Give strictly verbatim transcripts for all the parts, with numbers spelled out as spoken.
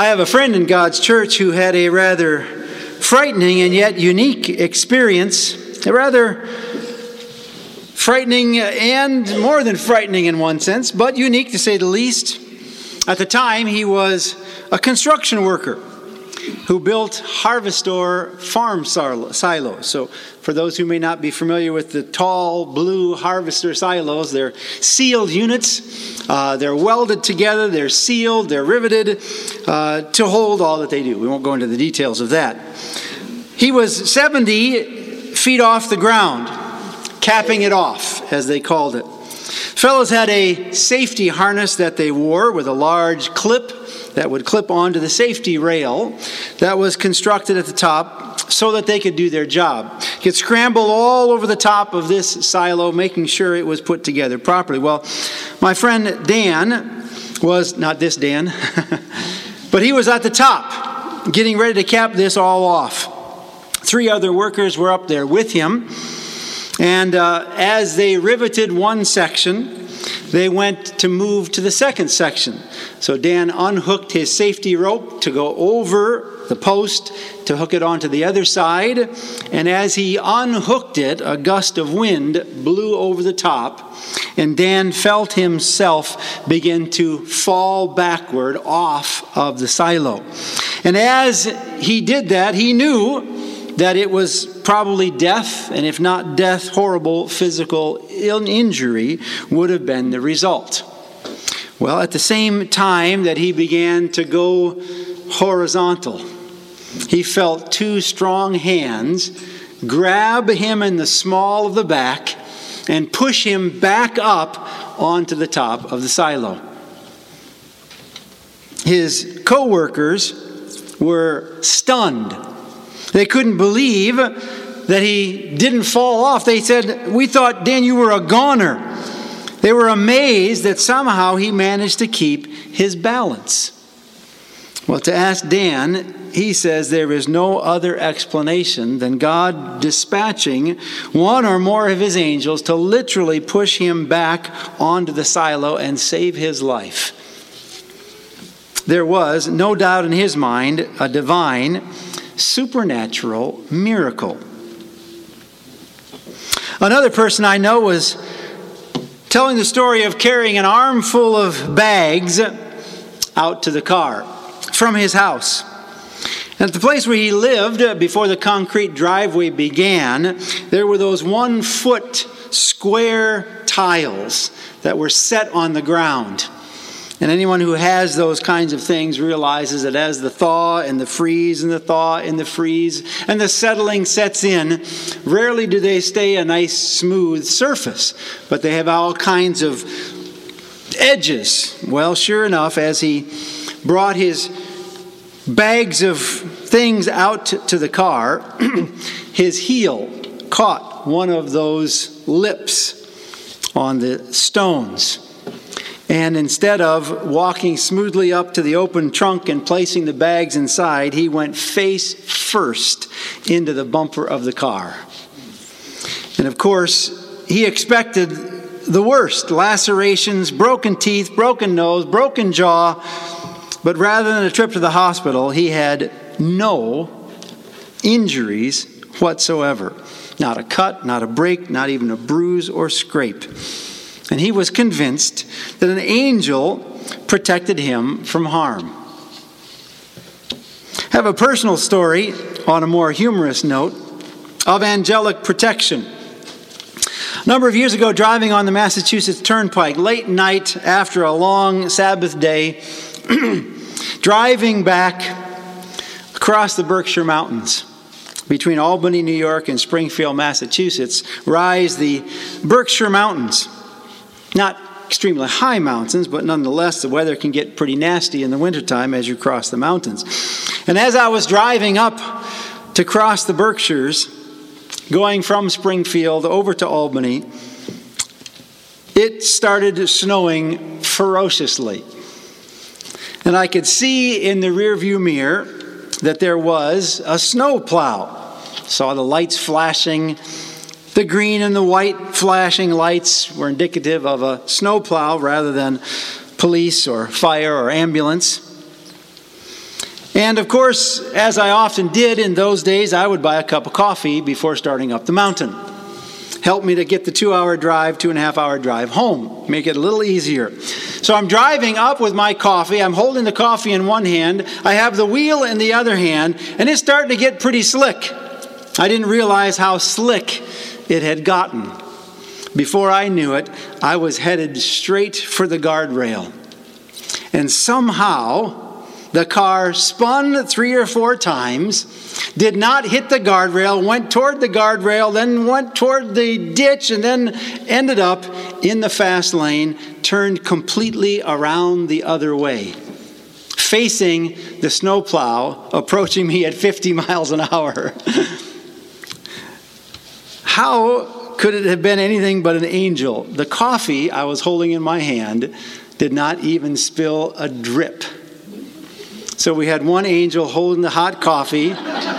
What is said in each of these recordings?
I have a friend in God's church who had a rather frightening and yet unique experience, a rather frightening and more than frightening in one sense, but unique to say the least. At the time, he was a construction worker who built harvester farm silos. So for those who may not be familiar with the tall blue harvester silos, they're sealed units. Uh, they're welded together, they're sealed, they're riveted uh, to hold all that they do. We won't go into the details of that. He was seventy feet off the ground, capping it off, as they called it. Fellows had a safety harness that they wore with a large clip that would clip onto the safety rail that was constructed at the top so that they could do their job. Could scramble all over the top of this silo, making sure it was put together properly. Well, my friend Dan was, not this Dan, but he was at the top, getting ready to cap this all off. Three other workers were up there with him, and uh, as they riveted one section, they went to move to the second section. So Dan unhooked his safety rope to go over the post to hook it onto the other side. And as he unhooked it, a gust of wind blew over the top, and Dan felt himself begin to fall backward off of the silo. And as he did that, he knew that it was probably death, and if not death, horrible physical injury would have been the result. Well, at the same time that he began to go horizontal, he felt two strong hands grab him in the small of the back and push him back up onto the top of the silo. His co-workers were stunned. They couldn't believe that he didn't fall off. They said, "We thought, Dan, you were a goner." They were amazed that somehow he managed to keep his balance. Well, to ask Dan, he says there is no other explanation than God dispatching one or more of his angels to literally push him back onto the silo and save his life. There was, no doubt in his mind, a divine, supernatural miracle. Another person I know was telling the story of carrying an armful of bags out to the car from his house. And at the place where he lived, before the concrete driveway began, there were those one foot square tiles that were set on the ground. And anyone who has those kinds of things realizes that as the thaw and the freeze and the thaw and the freeze and the settling sets in, rarely do they stay a nice smooth surface, but they have all kinds of edges. Well, sure enough, as he brought his bags of things out to the car, his heel caught one of those lips on the stones. And instead of walking smoothly up to the open trunk and placing the bags inside, he went face first into the bumper of the car. And of course, he expected the worst: lacerations, broken teeth, broken nose, broken jaw. But rather than a trip to the hospital, he had no injuries whatsoever. Not a cut, not a break, not even a bruise or scrape. And he was convinced that an angel protected him from harm. I have a personal story on a more humorous note of angelic protection. A number of years ago, driving on the Massachusetts Turnpike, late night after a long Sabbath day, driving back across the Berkshire Mountains, between Albany, New York, and Springfield, Massachusetts, rise the Berkshire Mountains. Not extremely high mountains, but nonetheless, the weather can get pretty nasty in the wintertime as you cross the mountains. And as I was driving up to cross the Berkshires, going from Springfield over to Albany, it started snowing ferociously. And I could see in the rearview mirror that there was a snow plow. Saw the lights flashing. The green and the white flashing lights were indicative of a snowplow rather than police or fire or ambulance. And of course, as I often did in those days, I would buy a cup of coffee before starting up the mountain. Help me to get the two-hour drive, two and a half hour drive home. Make it a little easier. So I'm driving up with my coffee. I'm holding the coffee in one hand. I have the wheel in the other hand, and it's starting to get pretty slick. I didn't realize how slick it had gotten. Before I knew it, I was headed straight for the guardrail. And somehow, the car spun three or four times, did not hit the guardrail, went toward the guardrail, then went toward the ditch, and then ended up in the fast lane, turned completely around the other way, facing the snowplow approaching me at fifty miles an hour. How could it have been anything but an angel? The coffee I was holding in my hand did not even spill a drip. So we had one angel holding the hot coffee,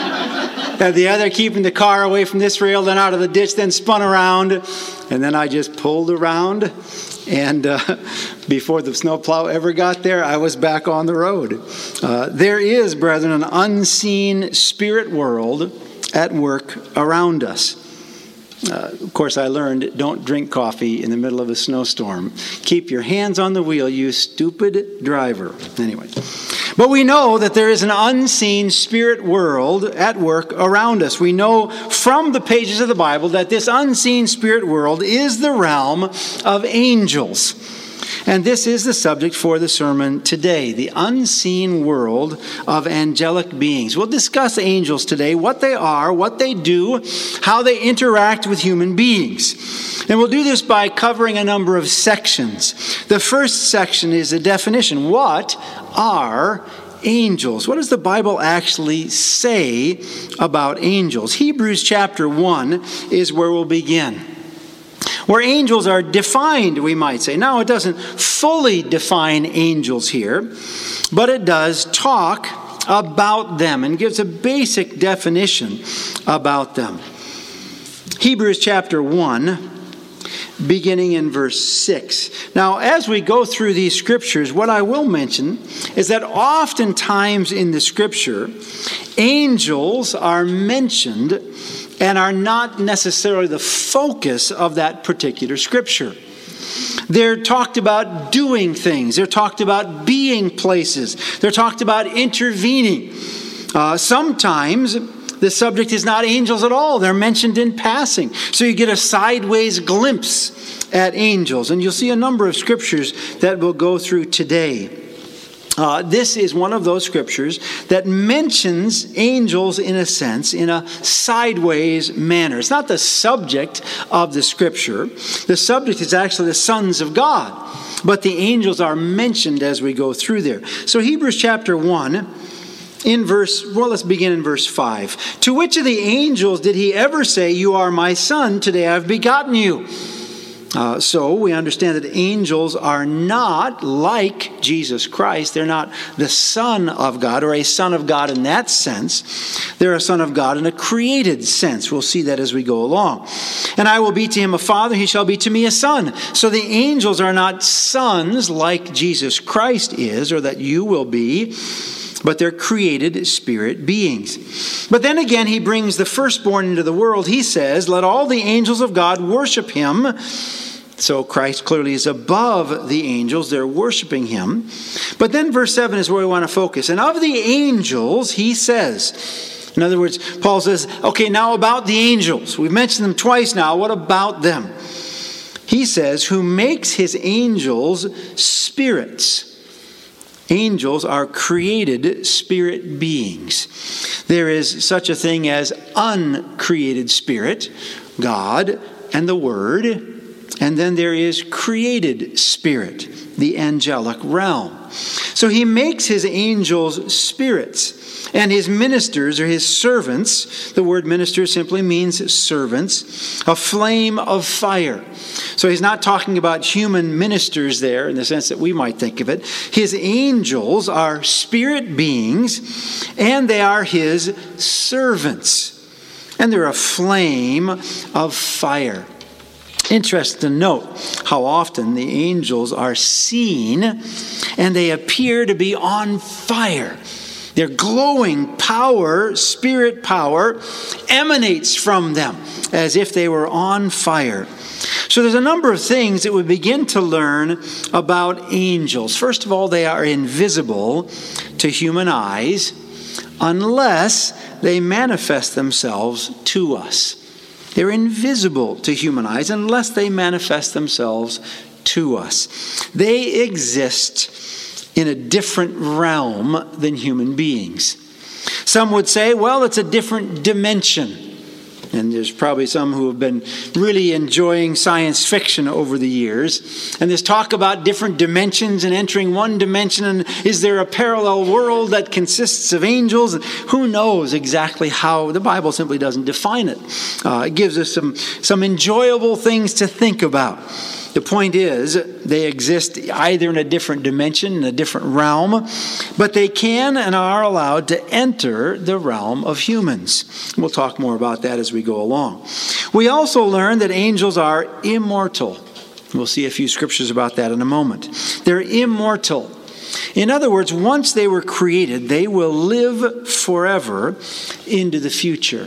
and the other keeping the car away from this rail, then out of the ditch, then spun around, and then I just pulled around, and uh, before the snowplow ever got there, I was back on the road. Uh, there is, brethren, an unseen spirit world at work around us. Uh, of course, I learned, don't drink coffee in the middle of a snowstorm. Keep your hands on the wheel, you stupid driver. Anyway. But we know that there is an unseen spirit world at work around us. We know from the pages of the Bible that this unseen spirit world is the realm of angels. And this is the subject for the sermon today, the unseen world of angelic beings. We'll discuss angels today, what they are, what they do, how they interact with human beings. And we'll do this by covering a number of sections. The first section is a definition. What are angels? What does the Bible actually say about angels? Hebrews chapter one is where we'll begin, where angels are defined, we might say. Now, it doesn't fully define angels here, but it does talk about them and gives a basic definition about them. Hebrews chapter one, beginning in verse six. Now, as we go through these scriptures, what I will mention is that oftentimes in the scripture, angels are mentioned and are not necessarily the focus of that particular scripture. They're talked about doing things. They're talked about being places. They're talked about intervening. Uh, sometimes the subject is not angels at all. They're mentioned in passing. So you get a sideways glimpse at angels. And you'll see a number of scriptures that we'll go through today. Uh, this is one of those scriptures that mentions angels in a sense, in a sideways manner. It's not the subject of the scripture. The subject is actually the sons of God. But the angels are mentioned as we go through there. So Hebrews chapter one, in verse, well, let's begin in verse five. To which of the angels did he ever say, "You are my son, today I have begotten you"? Uh, so we understand that angels are not like Jesus Christ. They're not the Son of God or a Son of God in that sense. They're a Son of God in a created sense. We'll see that as we go along. And I will be to him a father, he shall be to me a son. So the angels are not sons like Jesus Christ is, or that you will be, but they're created spirit beings. But then again, he brings the firstborn into the world. He says, let all the angels of God worship him. So Christ clearly is above the angels. They're worshiping him. But then verse seven is where we want to focus. And of the angels, he says, in other words, Paul says, okay, now about the angels. We've mentioned them twice now. What about them? He says, who makes his angels spirits. Angels are created spirit beings. There is such a thing as uncreated spirit, God and the Word. And then there is created spirit, the angelic realm. So he makes his angels spirits, and his ministers or his servants, the word minister simply means servants, a flame of fire. So he's not talking about human ministers there in the sense that we might think of it. His angels are spirit beings, and they are his servants. And they're a flame of fire. Interesting to note how often the angels are seen and they appear to be on fire. Their glowing power, spirit power, emanates from them as if they were on fire. So there's a number of things that we begin to learn about angels. First of all, they are invisible to human eyes unless they manifest themselves to us. They're invisible to human eyes unless they manifest themselves to us. They exist in a different realm than human beings. Some would say, well, it's a different dimension. And there's probably some who have been really enjoying science fiction over the years. And this talk about different dimensions and entering one dimension. And is there a parallel world that consists of angels? And who knows exactly how? The Bible simply doesn't define it. Uh, it gives us some, some enjoyable things to think about. The point is, they exist either in a different dimension, in a different realm, but they can and are allowed to enter the realm of humans. We'll talk more about that as we go along. We also learn that angels are immortal. We'll see a few scriptures about that in a moment. They're immortal. In other words, once they were created, they will live forever into the future.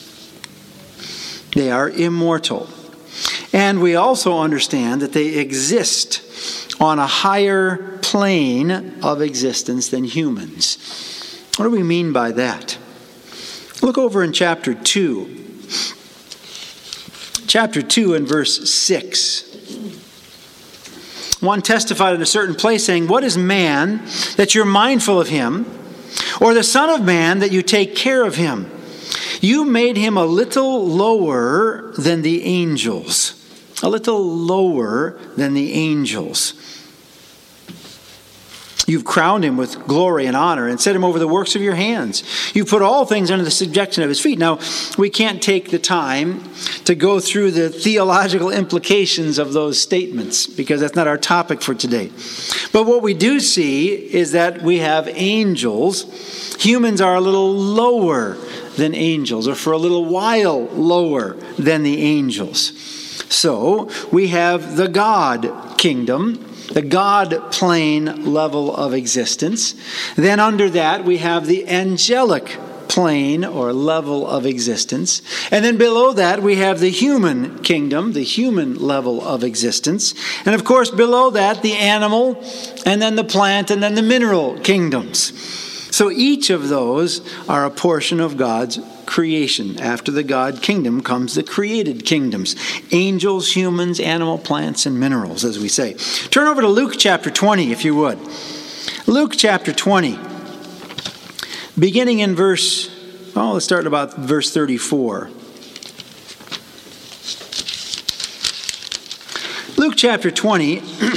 They are immortal. And we also understand that they exist on a higher plane of existence than humans. What do we mean by that? Look over in chapter two. Chapter two and verse six. One testified in a certain place saying, "What is man that you're mindful of him, or the son of man that you take care of him? You made him a little lower than the angels." A little lower than the angels. You've crowned him with glory and honor and set him over the works of your hands. You put all things under the subjection of his feet. Now, we can't take the time to go through the theological implications of those statements because that's not our topic for today. But what we do see is that we have angels. Humans are a little lower than angels, or for a little while lower than the angels. So we have the God kingdom, the God plane level of existence. Then under that we have the angelic plane or level of existence. And then below that we have the human kingdom, the human level of existence. And of course below that the animal, and then the plant, and then the mineral kingdoms. So each of those are a portion of God's creation. After the God kingdom comes the created kingdoms. Angels, humans, animal, plants, and minerals, as we say. Turn over to Luke chapter twenty, if you would. Luke chapter twenty. Beginning in verse, well, let's start about verse thirty-four. Luke chapter twenty.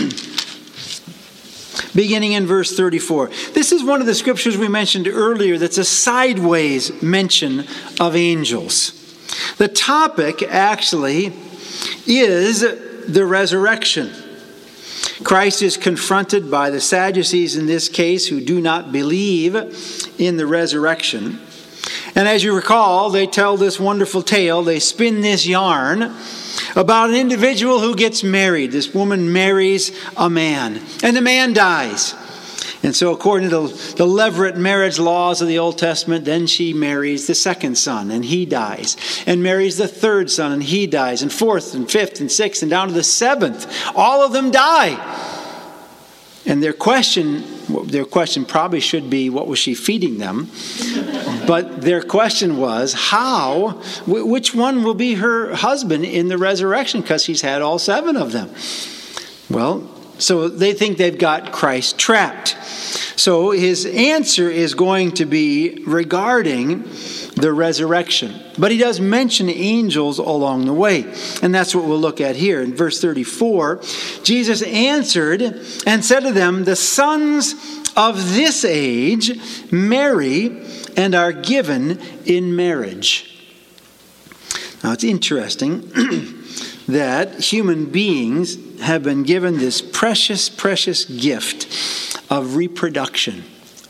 Beginning in verse thirty-four. This is one of the scriptures we mentioned earlier that's a sideways mention of angels. The topic actually is the resurrection. Christ is confronted by the Sadducees in this case who do not believe in the resurrection. And as you recall, they tell this wonderful tale, they spin this yarn about an individual who gets married. This woman marries a man, and the man dies. And so according to the levirate marriage laws of the Old Testament, then she marries the second son, and he dies. And marries the third son, and he dies. And fourth, and fifth, and sixth, and down to the seventh. All of them die. And their question, their question probably should be, what was she feeding them? But their question was, how, which one will be her husband in the resurrection? Because she's had all seven of them. Well, so they think they've got Christ trapped. So his answer is going to be regarding the resurrection. But he does mention angels along the way. And that's what we'll look at here. In verse thirty-four, Jesus answered and said to them, "The sons of this age marry and are given in marriage." Now it's interesting that human beings have been given this precious, precious gift of reproduction.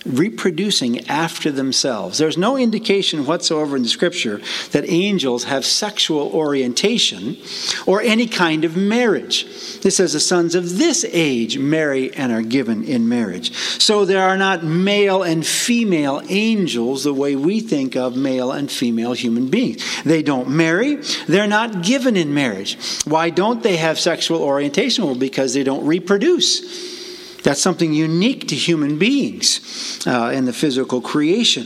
reproducing after themselves. There's no indication whatsoever in the Scripture that angels have sexual orientation or any kind of marriage. It says the sons of this age marry and are given in marriage. So there are not male and female angels the way we think of male and female human beings. They don't marry. They're not given in marriage. Why don't they have sexual orientation? Well, because they don't reproduce. That's something unique to human beings uh, in the physical creation.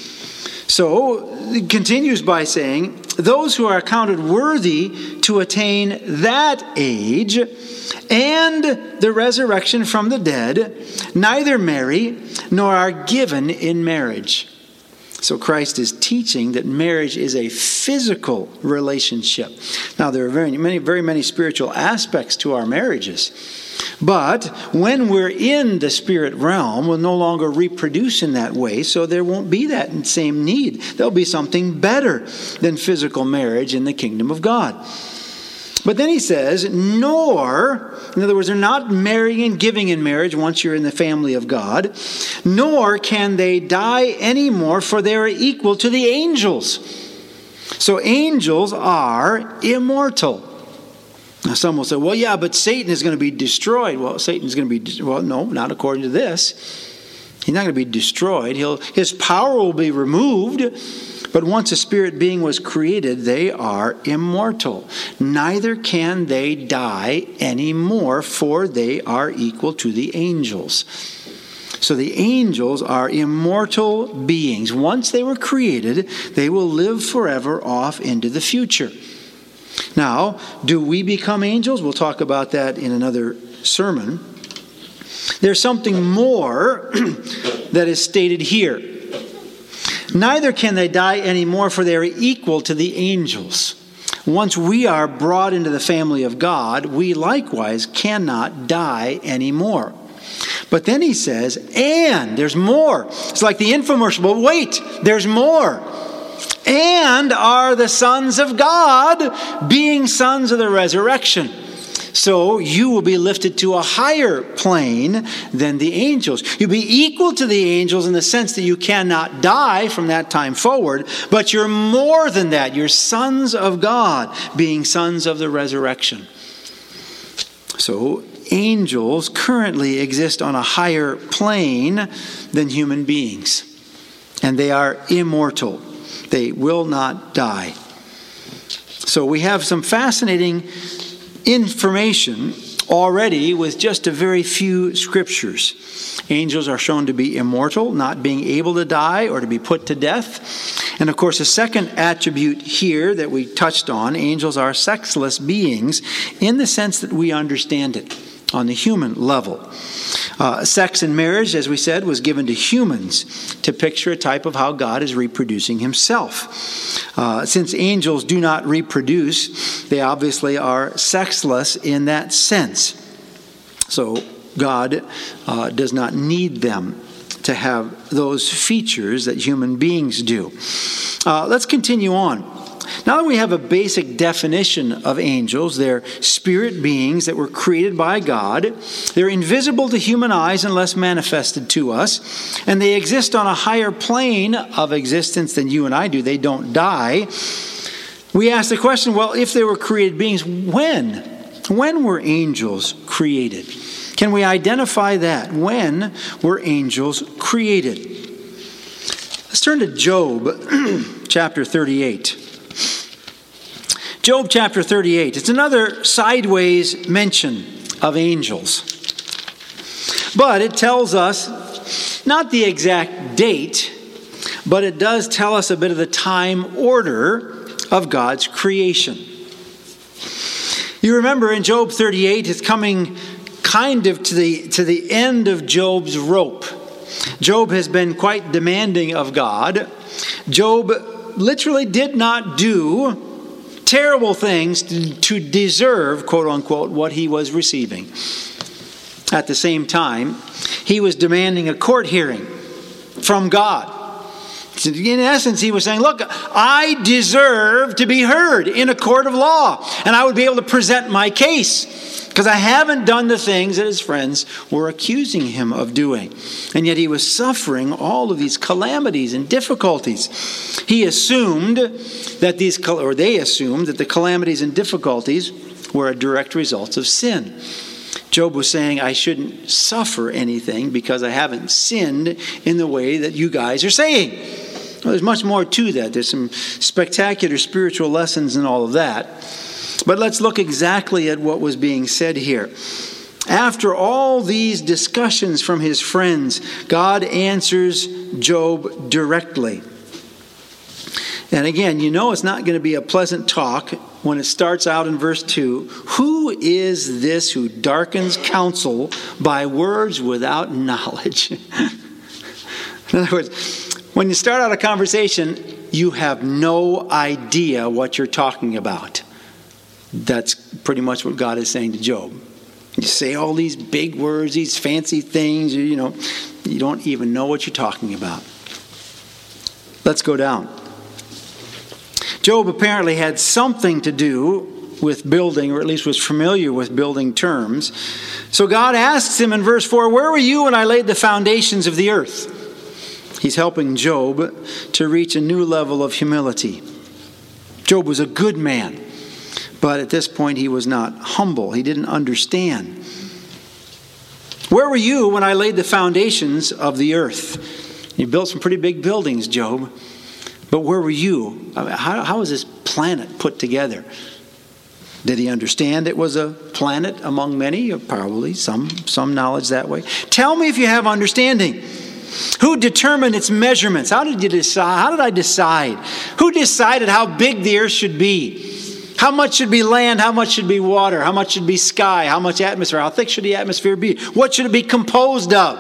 So it continues by saying, those who are accounted worthy to attain that age and the resurrection from the dead neither marry nor are given in marriage. So Christ is teaching that marriage is a physical relationship. Now there are very many, very many spiritual aspects to our marriages. But when we're in the spirit realm, we'll no longer reproduce in that way, so there won't be that same need. There'll be something better than physical marriage in the kingdom of God. But then he says, nor, in other words, they're not marrying and giving in marriage once you're in the family of God, nor can they die anymore, for they are equal to the angels. So angels are immortal. Now some will say, well, yeah, but Satan is going to be destroyed. Well, Satan's going to be, well, no, not according to this. He's not going to be destroyed. He'll, his power will be removed. But once a spirit being was created, they are immortal. Neither can they die anymore, for they are equal to the angels. So the angels are immortal beings. Once they were created, they will live forever off into the future. Now, do we become angels? We'll talk about that in another sermon. There's something more that is stated here. Neither can they die anymore, for they are equal to the angels. Once we are brought into the family of God, we likewise cannot die anymore. But then he says, and there's more. It's like the infomercial, but wait, there's more. And are the sons of God, being sons of the resurrection. So you will be lifted to a higher plane than the angels. You'll be equal to the angels in the sense that you cannot die from that time forward, but you're more than that. You're sons of God, being sons of the resurrection. So angels currently exist on a higher plane than human beings, and they are immortal. They will not die. So we have some fascinating information already with just a very few scriptures. Angels are shown to be immortal, not being able to die or to be put to death. And of course, the second attribute here that we touched on, angels are sexless beings in the sense that we understand it on the human level. Uh, sex in marriage, as we said, was given to humans to picture a type of how God is reproducing himself. Uh, since angels do not reproduce, they obviously are sexless in that sense. So God uh, does not need them to have those features that human beings do. Uh, let's continue on. Now that we have a basic definition of angels, they're spirit beings that were created by God. They're invisible to human eyes unless manifested to us. And they exist on a higher plane of existence than you and I do. They don't die. We ask the question, well, if they were created beings, when? When were angels created? Can we identify that? When were angels created? Let's turn to Job chapter thirty-eight. Job chapter thirty-eight. It's another sideways mention of angels. But it tells us not the exact date, but it does tell us a bit of the time order of God's creation. You remember in Job thirty-eight, it's coming kind of to the, to the end of Job's rope. Job has been quite demanding of God. Job literally did not do terrible things to deserve, quote unquote, what he was receiving. At the same time, he was demanding a court hearing from God. In essence, he was saying, look, I deserve to be heard in a court of law, and I would be able to present my case. because I haven't done the things that his friends were accusing him of doing. And yet he was suffering all of these calamities and difficulties. He assumed that these, or they assumed that the calamities and difficulties were a direct result of sin. Job was saying, I shouldn't suffer anything because I haven't sinned in the way that you guys are saying. Well, there's much more to that. There's some spectacular spiritual lessons in all of that. But let's look exactly at what was being said here. After all these discussions from his friends, God answers Job directly. And again, you know it's not going to be a pleasant talk when it starts out in verse two. Who is this who darkens counsel by words without knowledge? In other words, when you start out a conversation, you have no idea what you're talking about. That's pretty much what God is saying to Job. You say all these big words, these fancy things, you know, you don't even know what you're talking about. Let's go down. Job apparently had something to do with building, or at least was familiar with building terms. So God asks him in verse four, where were you when I laid the foundations of the earth? He's helping Job to reach a new level of humility. Job was a good man, but at this point he was not humble. He didn't understand. Where were you when I laid the foundations of the earth? You built some pretty big buildings, Job. But where were you? How, how was this planet put together? Did he understand it was a planet among many? Probably some, some knowledge that way. Tell me if you have understanding. Who determined its measurements? How did you decide? How did I decide? Who decided how big the earth should be? How much should be land? How much should be water? How much should be sky? How much atmosphere? How thick should the atmosphere be? What should it be composed of?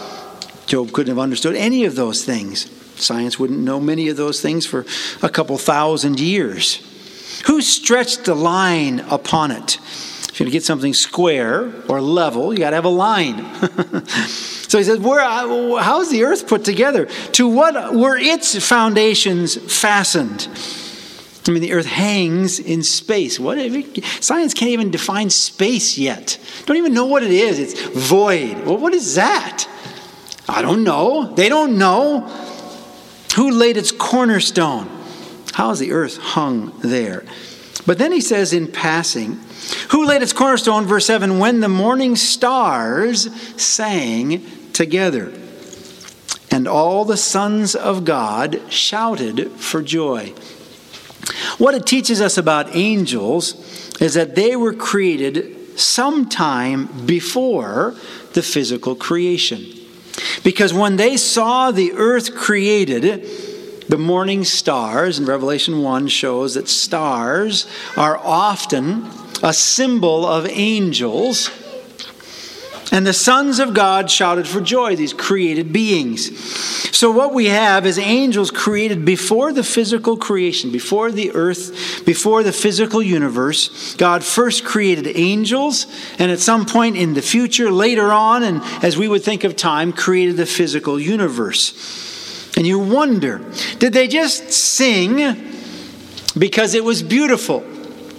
Job couldn't have understood any of those things. Science wouldn't know many of those things for a couple thousand years. Who stretched the line upon it? If you're going to get something square or level, you got to have a line. So he says, "Where? How is the earth put together? To what were its foundations fastened?" I mean, the earth hangs in space. What? Science can't even define space yet. Don't even know what it is. It's void. Well, what is that? I don't know. They don't know. Who laid its cornerstone? How is the earth hung there? But then he says in passing, who laid its cornerstone, verse seven, when the morning stars sang together, and all the sons of God shouted for joy. What it teaches us about angels is that they were created sometime before the physical creation. Because when they saw the earth created, the morning stars, in Revelation one shows that stars are often a symbol of angels. And the sons of God shouted for joy, these created beings. So what we have is angels created before the physical creation, before the earth, before the physical universe. God first created angels, and at some point in the future, later on, and as we would think of time, created the physical universe. And you wonder, did they just sing because it was beautiful?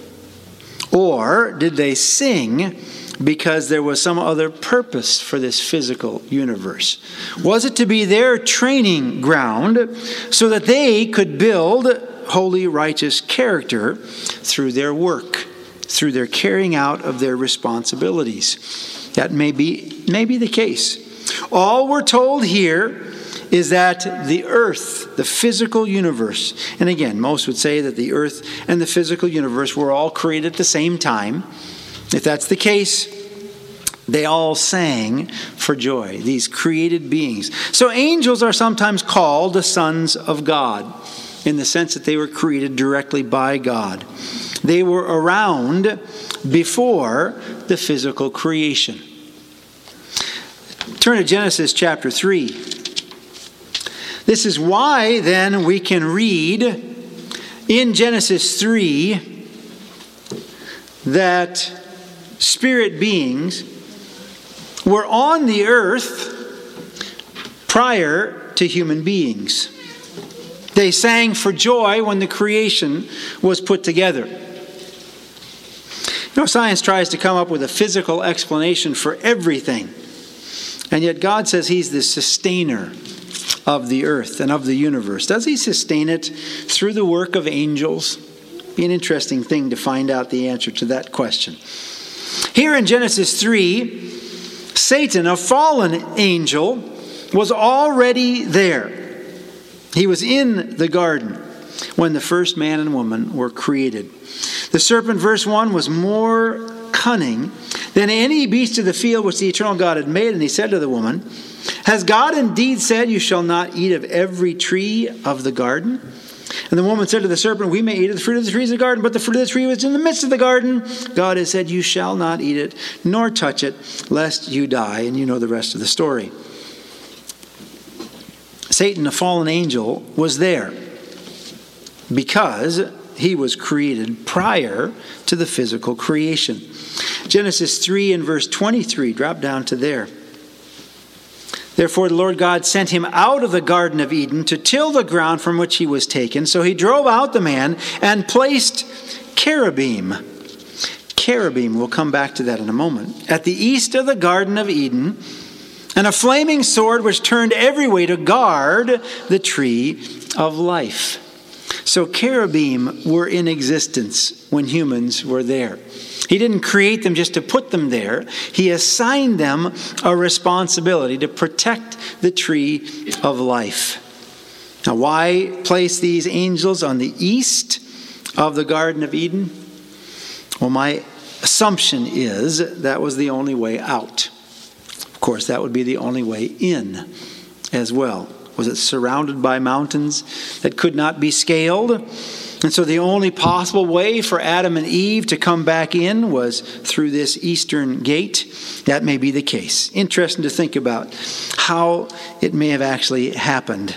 Or did they sing because there was some other purpose for this physical universe? Was it to be their training ground so that they could build holy, righteous character through their work, through their carrying out of their responsibilities? That may be, may be the case. All we're told here is that the earth, the physical universe, and again, most would say that the earth and the physical universe were all created at the same time. If that's the case, they all sang for joy, these created beings. So angels are sometimes called the sons of God, in the sense that they were created directly by God. They were around before the physical creation. Turn to Genesis chapter three. This is why then we can read in Genesis three that spirit beings were on the earth prior to human beings. They sang for joy when the creation was put together. You know, science tries to come up with a physical explanation for everything. And yet God says he's the sustainer of the earth and of the universe. Does he sustain it through the work of angels? Be an interesting thing to find out the answer to that question. Here in Genesis three, Satan, a fallen angel, was already there. He was in the garden when the first man and woman were created. The serpent, verse one, was more cunning than any beast of the field which the eternal God had made. And he said to the woman, has God indeed said, you shall not eat of every tree of the garden? And the woman said to the serpent, we may eat of the fruit of the trees of the garden, but the fruit of the tree was in the midst of the garden. God has said, you shall not eat it, nor touch it, lest you die. And you know the rest of the story. Satan, the fallen angel, was there because he was created prior to the physical creation. Genesis three and verse twenty-three, drop down to there. Therefore the Lord God sent him out of the Garden of Eden to till the ground from which he was taken. So he drove out the man and placed cherubim. Cherubim, we'll come back to that in a moment, at the east of the Garden of Eden, and a flaming sword which turned every way to guard the tree of life. So cherubim were in existence when humans were there. He didn't create them just to put them there. He assigned them a responsibility to protect the tree of life. Now, why place these angels on the east of the Garden of Eden? Well, my assumption is that was the only way out. Of course, that would be the only way in as well. Was it surrounded by mountains that could not be scaled? And so the only possible way for Adam and Eve to come back in was through this eastern gate. That may be the case. Interesting to think about how it may have actually happened.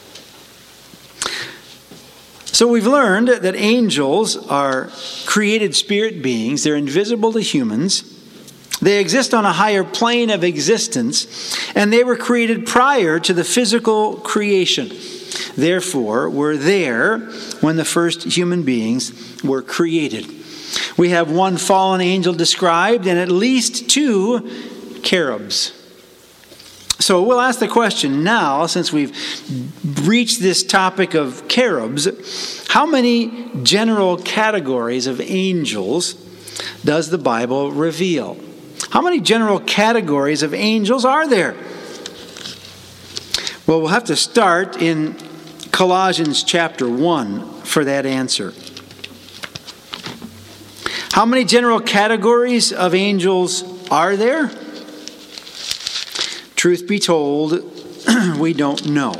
So we've learned that angels are created spirit beings. They're invisible to humans. They exist on a higher plane of existence, and they were created prior to the physical creation. Therefore, were there when the first human beings were created. We have one fallen angel described and at least two cherubs. So we'll ask the question now, since we've reached this topic of cherubs, how many general categories of angels does the Bible reveal? How many general categories of angels are there? Well, we'll have to start in Colossians chapter one for that answer. How many general categories of angels are there? Truth be told, we don't know.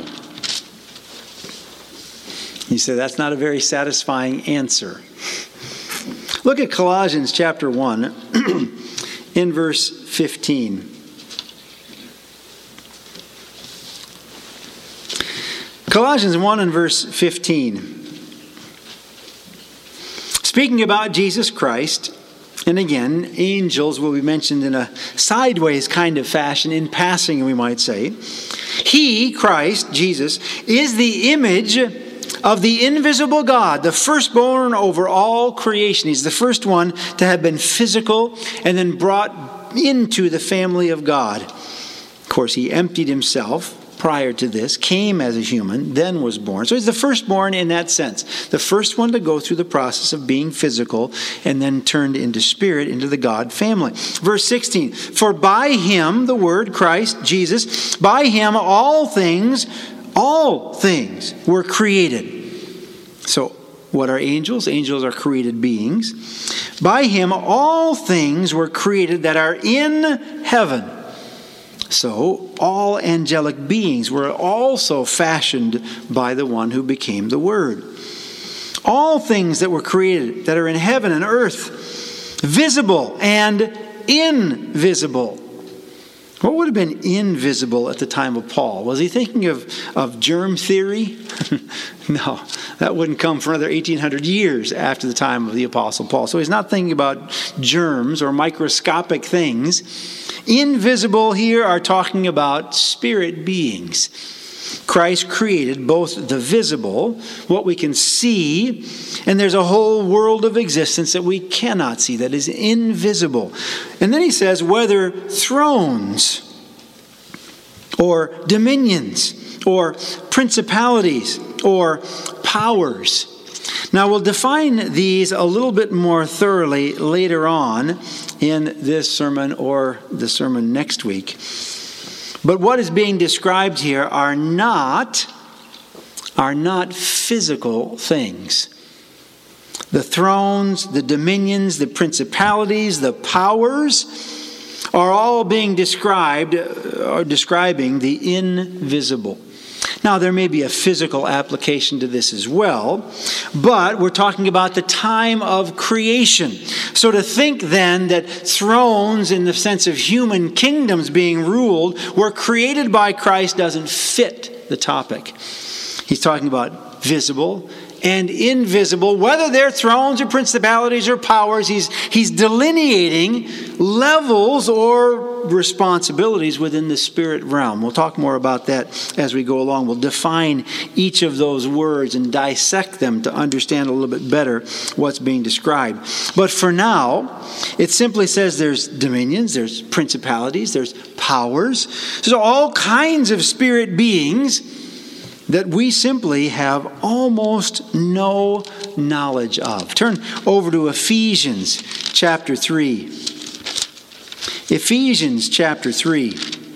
You say that's not a very satisfying answer. Look at Colossians chapter one in verse fifteen. Colossians one and verse fifteen. Speaking about Jesus Christ, and again, angels will be mentioned in a sideways kind of fashion, in passing we might say. He, Christ, Jesus, is the image of the invisible God, the firstborn over all creation. He's the first one to have been physical and then brought into the family of God. Of course, he emptied himself prior to this, came as a human, then was born. So he's the firstborn in that sense. The first one to go through the process of being physical and then turned into spirit, into the God family. Verse sixteen, for by him, the word Christ, Jesus, by him all things, all things were created. So what are angels? Angels are created beings. By him all things were created that are in heaven. So all angelic beings were also fashioned by the one who became the Word. All things that were created that are in heaven and earth, visible and invisible. What would have been invisible at the time of Paul? Was he thinking of, of germ theory? No, that wouldn't come for another eighteen hundred years after the time of the Apostle Paul. So he's not thinking about germs or microscopic things. Invisible here are talking about spirit beings. Christ created both the visible, what we can see, and there's a whole world of existence that we cannot see, that is invisible. And then he says, whether thrones or dominions or principalities or powers. Now we'll define these a little bit more thoroughly later on in this sermon or the sermon next week. But what is being described here are not, are not physical things. The thrones, the dominions, the principalities, the powers are all being described, or describing the invisible. Now, there may be a physical application to this as well, but we're talking about the time of creation. So to think then that thrones, in the sense of human kingdoms being ruled, were created by Christ doesn't fit the topic. He's talking about visible and invisible, whether they're thrones or principalities or powers. He's, he's delineating levels or responsibilities within the spirit realm. We'll talk more about that as we go along. We'll define each of those words and dissect them to understand a little bit better what's being described. But for now, it simply says there's dominions, there's principalities, there's powers. There's all kinds of spirit beings that we simply have almost no knowledge of. Turn over to Ephesians chapter three. Ephesians chapter three.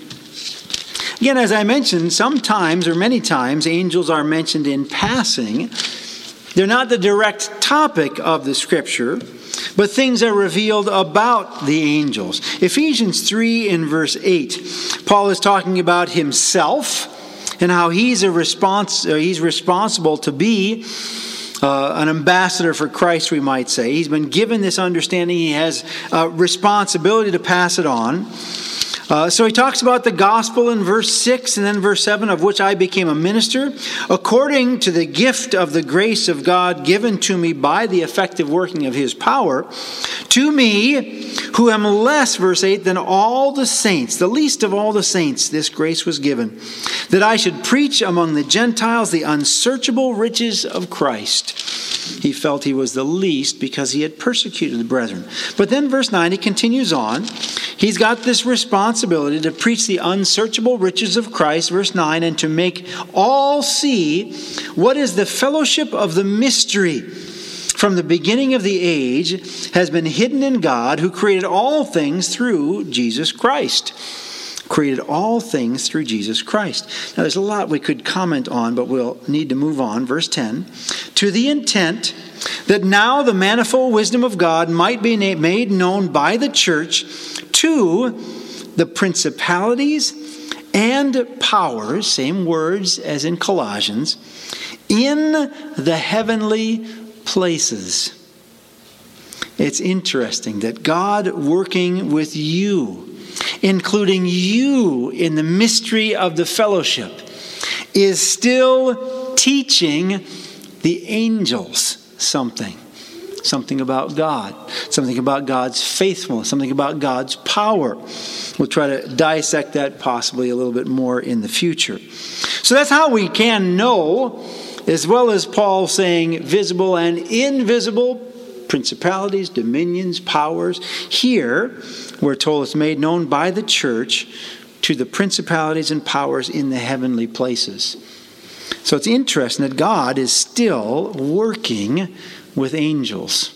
Again, as I mentioned, sometimes or many times angels are mentioned in passing. They're not the direct topic of the scripture, but things are revealed about the angels. Ephesians three in verse eight, Paul is talking about himself and how he's a respons- he's responsible to be uh, an ambassador for Christ, we might say. He's been given this understanding. He has a responsibility to pass it on. Uh, so he talks about the gospel in verse six and then verse seven, of which I became a minister, according to the gift of the grace of God given to me by the effective working of his power, to me, who am less, verse eight, than all the saints, the least of all the saints, this grace was given, that I should preach among the Gentiles the unsearchable riches of Christ. He felt he was the least because he had persecuted the brethren. But then verse nine, he continues on. He's got this responsibility to preach the unsearchable riches of Christ, verse nine, and to make all see what is the fellowship of the mystery from the beginning of the age has been hidden in God, who created all things through Jesus Christ. Created all things through Jesus Christ. Now there's a lot we could comment on, but we'll need to move on. Verse ten, to the intent that now the manifold wisdom of God might be made known by the church to the principalities and powers, same words as in Colossians, in the heavenly places. It's interesting that God working with you, including you in the mystery of the fellowship, is still teaching the angels something. Something about God. Something about God's faithfulness. Something about God's power. We'll try to dissect that possibly a little bit more in the future. So that's how we can know, as well as Paul saying visible and invisible, principalities, dominions, powers. Here, we're told it's made known by the church to the principalities and powers in the heavenly places. So it's interesting that God is still working with angels.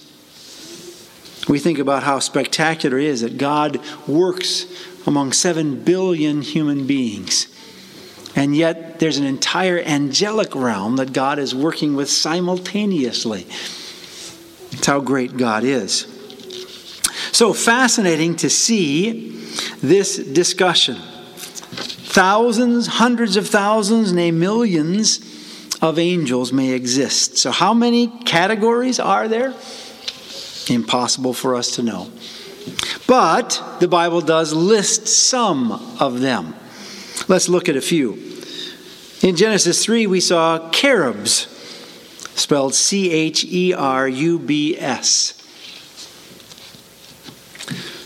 We think about how spectacular it is that God works among seven billion human beings. And yet there's an entire angelic realm that God is working with simultaneously. It's how great God is. So fascinating to see this discussion. Thousands, hundreds of thousands, nay millions of angels may exist. So how many categories are there? Impossible for us to know. But the Bible does list some of them. Let's look at a few. In Genesis three, we saw cherubs, spelled C H E R U B S.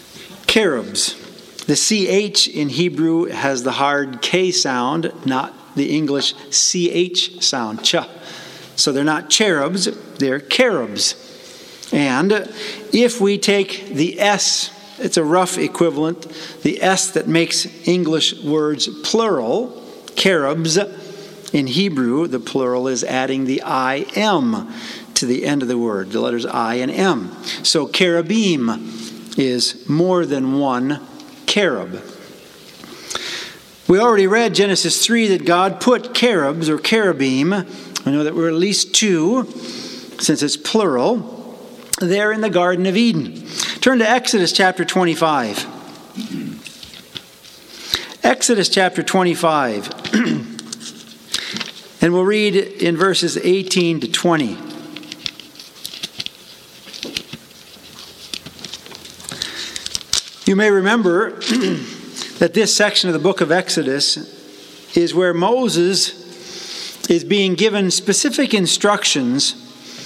Cherubs. The C H in Hebrew has the hard K sound, not the English C H sound, ch. So they're not cherubs, they're cherubs. And if we take the S, it's a rough equivalent, the S that makes English words plural, cherubs, in Hebrew, the plural is adding the I M to the end of the word, the letters I and M. So cherubim is more than one cherub. We already read Genesis three that God put cherubs or cherubim, we know that there were at least two, since it's plural, there in the Garden of Eden. Turn to Exodus chapter twenty-five. Exodus chapter twenty-five. And we'll read in verses eighteen to twenty. You may remember that this section of the book of Exodus is where Moses is being given specific instructions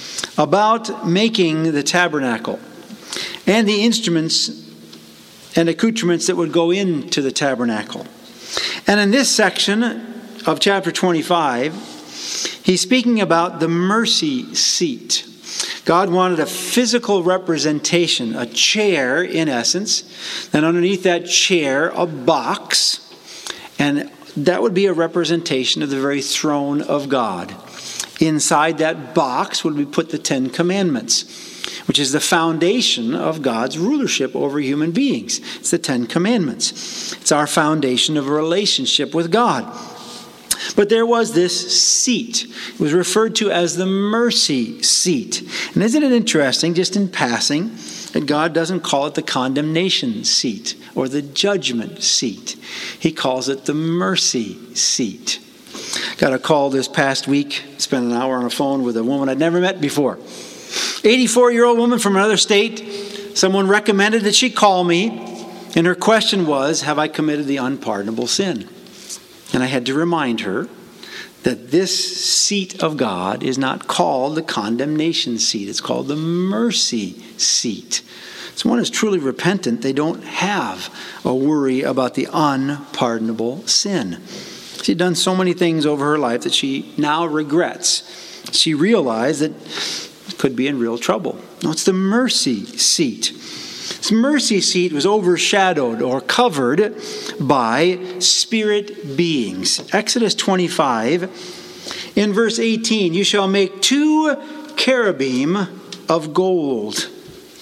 about making the tabernacle and the instruments and accoutrements that would go into the tabernacle. And in this section of chapter twenty-five, he's speaking about the mercy seat. God wanted a physical representation, a chair in essence, and underneath that chair, a box, and that would be a representation of the very throne of God. Inside that box would be put the Ten Commandments, which is the foundation of God's rulership over human beings. It's the Ten Commandments. It's our foundation of a relationship with God. But there was this seat. It was referred to as the mercy seat. And isn't it interesting, just in passing, that God doesn't call it the condemnation seat or the judgment seat. He calls it the mercy seat. Got a call this past week, spent an hour on the phone with a woman I'd never met before. eighty-four-year-old woman from another state. Someone recommended that she call me, and her question was, have I committed the unpardonable sin? And I had to remind her that this seat of God is not called the condemnation seat. It's called the mercy seat. So one is truly repentant. They don't have a worry about the unpardonable sin. She'd done so many things over her life that she now regrets. She realized that she could be in real trouble. No, it's the mercy seat. This mercy seat was overshadowed or covered by spirit beings. Exodus twenty-five, in verse eighteen, you shall make two cherubim of gold.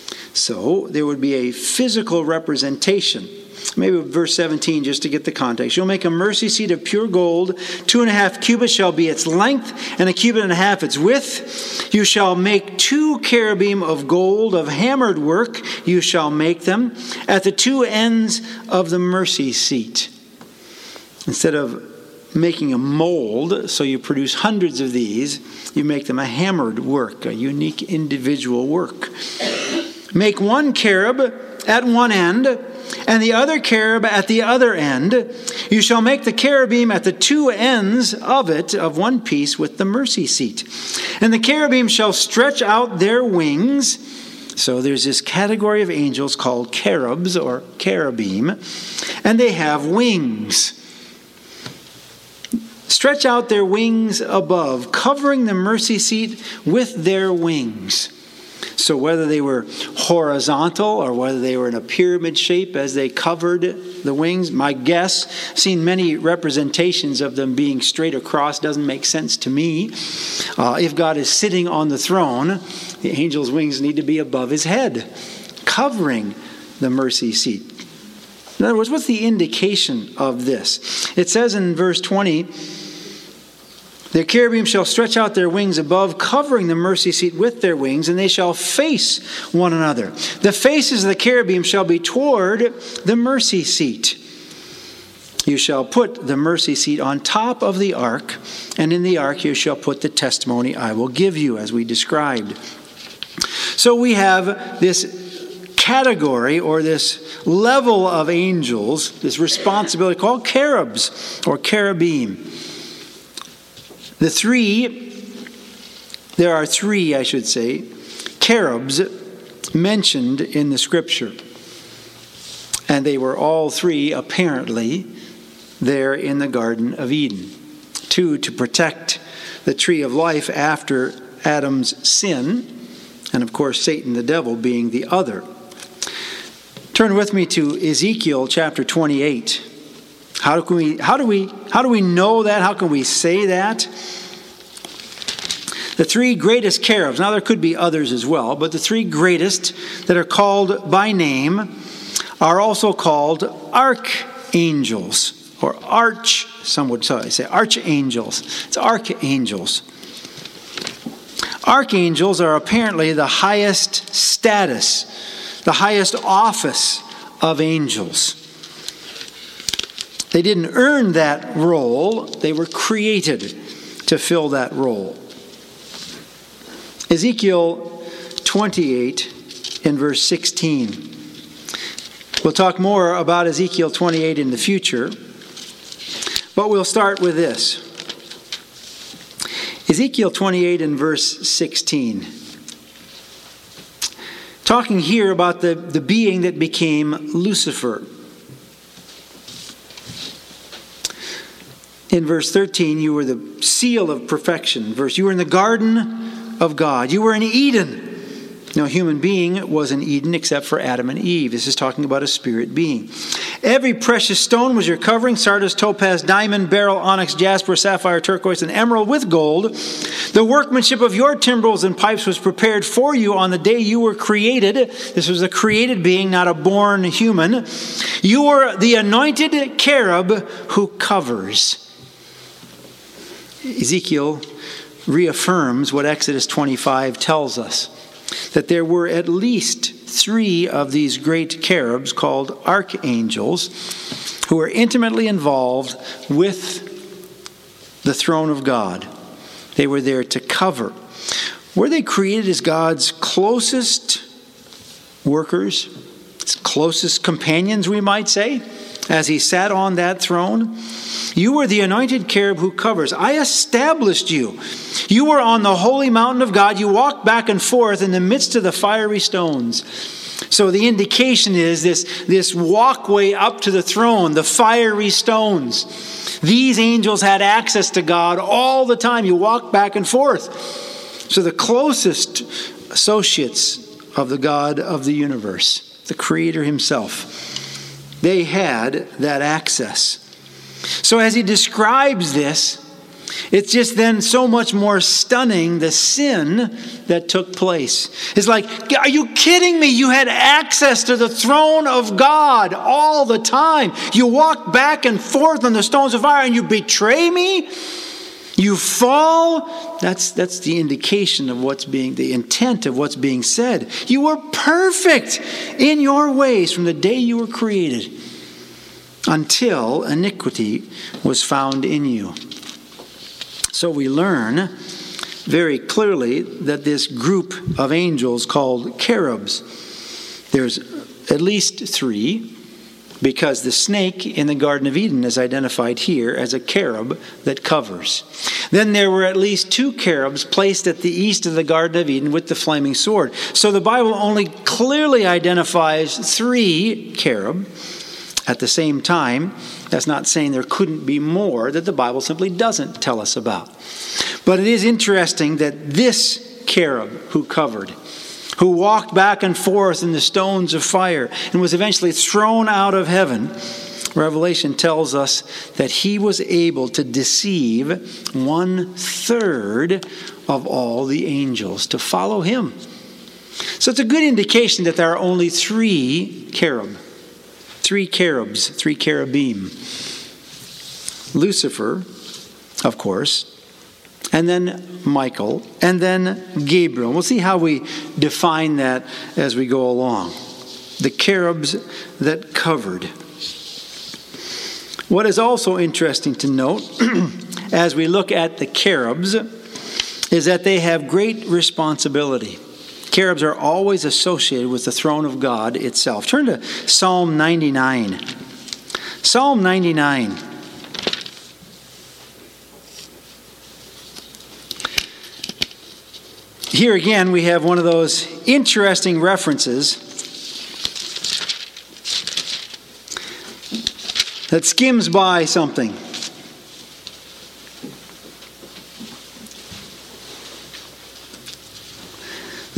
So there would be a physical representation. Maybe verse seventeen, just to get the context. You'll make a mercy seat of pure gold. Two and a half cubits shall be its length, and a cubit and a half its width. You shall make two cherubim of gold of hammered work. You shall make them at the two ends of the mercy seat. Instead of making a mold, so you produce hundreds of these, you make them a hammered work, a unique individual work. Make one cherub at one end, and the other cherub at the other end. You shall make the cherubim at the two ends of it of one piece with the mercy seat. And the cherubim shall stretch out their wings. So there's this category of angels called cherubs or cherubim, and they have wings. Stretch out their wings above, covering the mercy seat with their wings. So whether they were horizontal or whether they were in a pyramid shape as they covered the wings, my guess, seen many representations of them being straight across, doesn't make sense to me. Uh, if God is sitting on the throne, the angel's wings need to be above his head, covering the mercy seat. In other words, what's the indication of this? It says in verse twenty, the cherubim shall stretch out their wings above, covering the mercy seat with their wings, and they shall face one another. The faces of the cherubim shall be toward the mercy seat. You shall put the mercy seat on top of the ark, and in the ark you shall put the testimony I will give you, as we described. So we have this category or this level of angels, this responsibility called cherubs or cherubim. The three, there are three, I should say, cherubs mentioned in the scripture. And they were all three, apparently, there in the Garden of Eden. Two, to protect the tree of life after Adam's sin. And of course, Satan, the devil, being the other. Turn with me to Ezekiel chapter twenty-eight. How can we, how do we, how do we know that? How can we say that? The three greatest cherubs, now there could be others as well, but the three greatest that are called by name are also called archangels, or arch, some would say archangels. It's archangels. Archangels are apparently the highest status, the highest office of angels. They didn't earn that role, they were created to fill that role. Ezekiel twenty-eight in verse sixteen. We'll talk more about Ezekiel twenty-eight in the future, but we'll start with this. Ezekiel twenty-eight in verse sixteen. Talking here about the, the being that became Lucifer. In verse thirteen, you were the seal of perfection. Verse, you were in the garden of God. You were in Eden. No human being was in Eden except for Adam and Eve. This is talking about a spirit being. Every precious stone was your covering: sardius, topaz, diamond, beryl, onyx, jasper, sapphire, turquoise, and emerald with gold. The workmanship of your timbrels and pipes was prepared for you on the day you were created. This was a created being, not a born human. You were the anointed cherub who covers. Ezekiel reaffirms what Exodus twenty-five tells us, that there were at least three of these great cherubs called archangels who were intimately involved with the throne of God. They were there to cover. Were they created as God's closest workers, his closest companions, we might say, as he sat on that throne? You were the anointed cherub who covers. I established you. You were on the holy mountain of God. You walked back and forth in the midst of the fiery stones. So the indication is this, this walkway up to the throne, the fiery stones. These angels had access to God all the time. You walked back and forth. So the closest associates of the God of the universe, the Creator himself, they had that access. So as he describes this, it's just then so much more stunning, the sin that took place. It's like, are you kidding me? You had access to the throne of God all the time. You walk back and forth on the stones of fire and you betray me? You fall? That's, that's the indication of what's being, the intent of what's being said. You were perfect in your ways from the day you were created, until iniquity was found in you. So we learn very clearly that this group of angels called cherubs, there's at least three, because the snake in the Garden of Eden is identified here as a cherub that covers. Then there were at least two cherubs placed at the east of the Garden of Eden with the flaming sword. So the Bible only clearly identifies three cherub. At the same time, that's not saying there couldn't be more that the Bible simply doesn't tell us about. But it is interesting that this cherub who covered, who walked back and forth in the stones of fire and was eventually thrown out of heaven, Revelation tells us that he was able to deceive one third of all the angels to follow him. So it's a good indication that there are only three cherub. Three cherubs, three cherubim. Lucifer, of course, and then Michael, and then Gabriel. We'll see how we define that as we go along. The cherubs that covered. What is also interesting to note as we look at the cherubs is that they have great responsibility. Cherubs are always associated with the throne of God itself. Turn to Psalm ninety-nine. Psalm ninety-nine. Here again we have one of those interesting references that skims by something.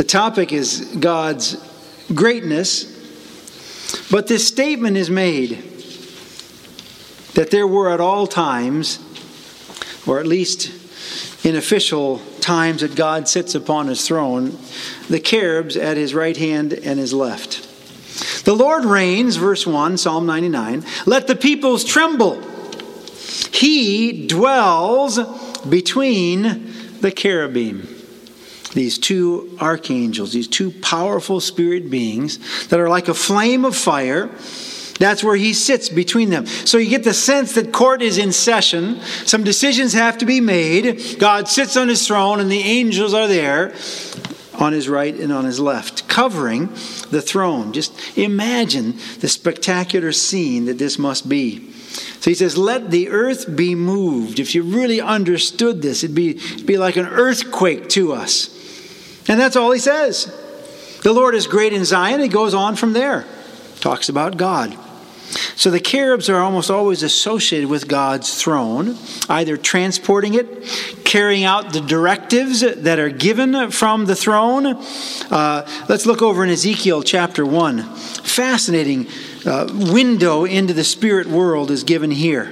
topic is God's greatness, but this statement is made that there were at all times, or at least in official times that God sits upon his throne, the cherubs at his right hand and his left. The Lord reigns, verse one, Psalm ninety-nine. Let the peoples tremble. He dwells between the cherubim. These two archangels, these two powerful spirit beings that are like a flame of fire. That's where he sits between them. So you get the sense that court is in session. Some decisions have to be made. God sits on his throne and the angels are there on his right and on his left, covering the throne. Just imagine the spectacular scene that this must be. So he says, let the earth be moved. If you really understood this, it'd be, it'd be like an earthquake to us. And that's all he says. The Lord is great in Zion. He goes on from there. Talks about God. So the cherubs are almost always associated with God's throne, either transporting it, carrying out the directives that are given from the throne. Uh, let's look over in Ezekiel chapter one. Fascinating uh, window into the spirit world is given here.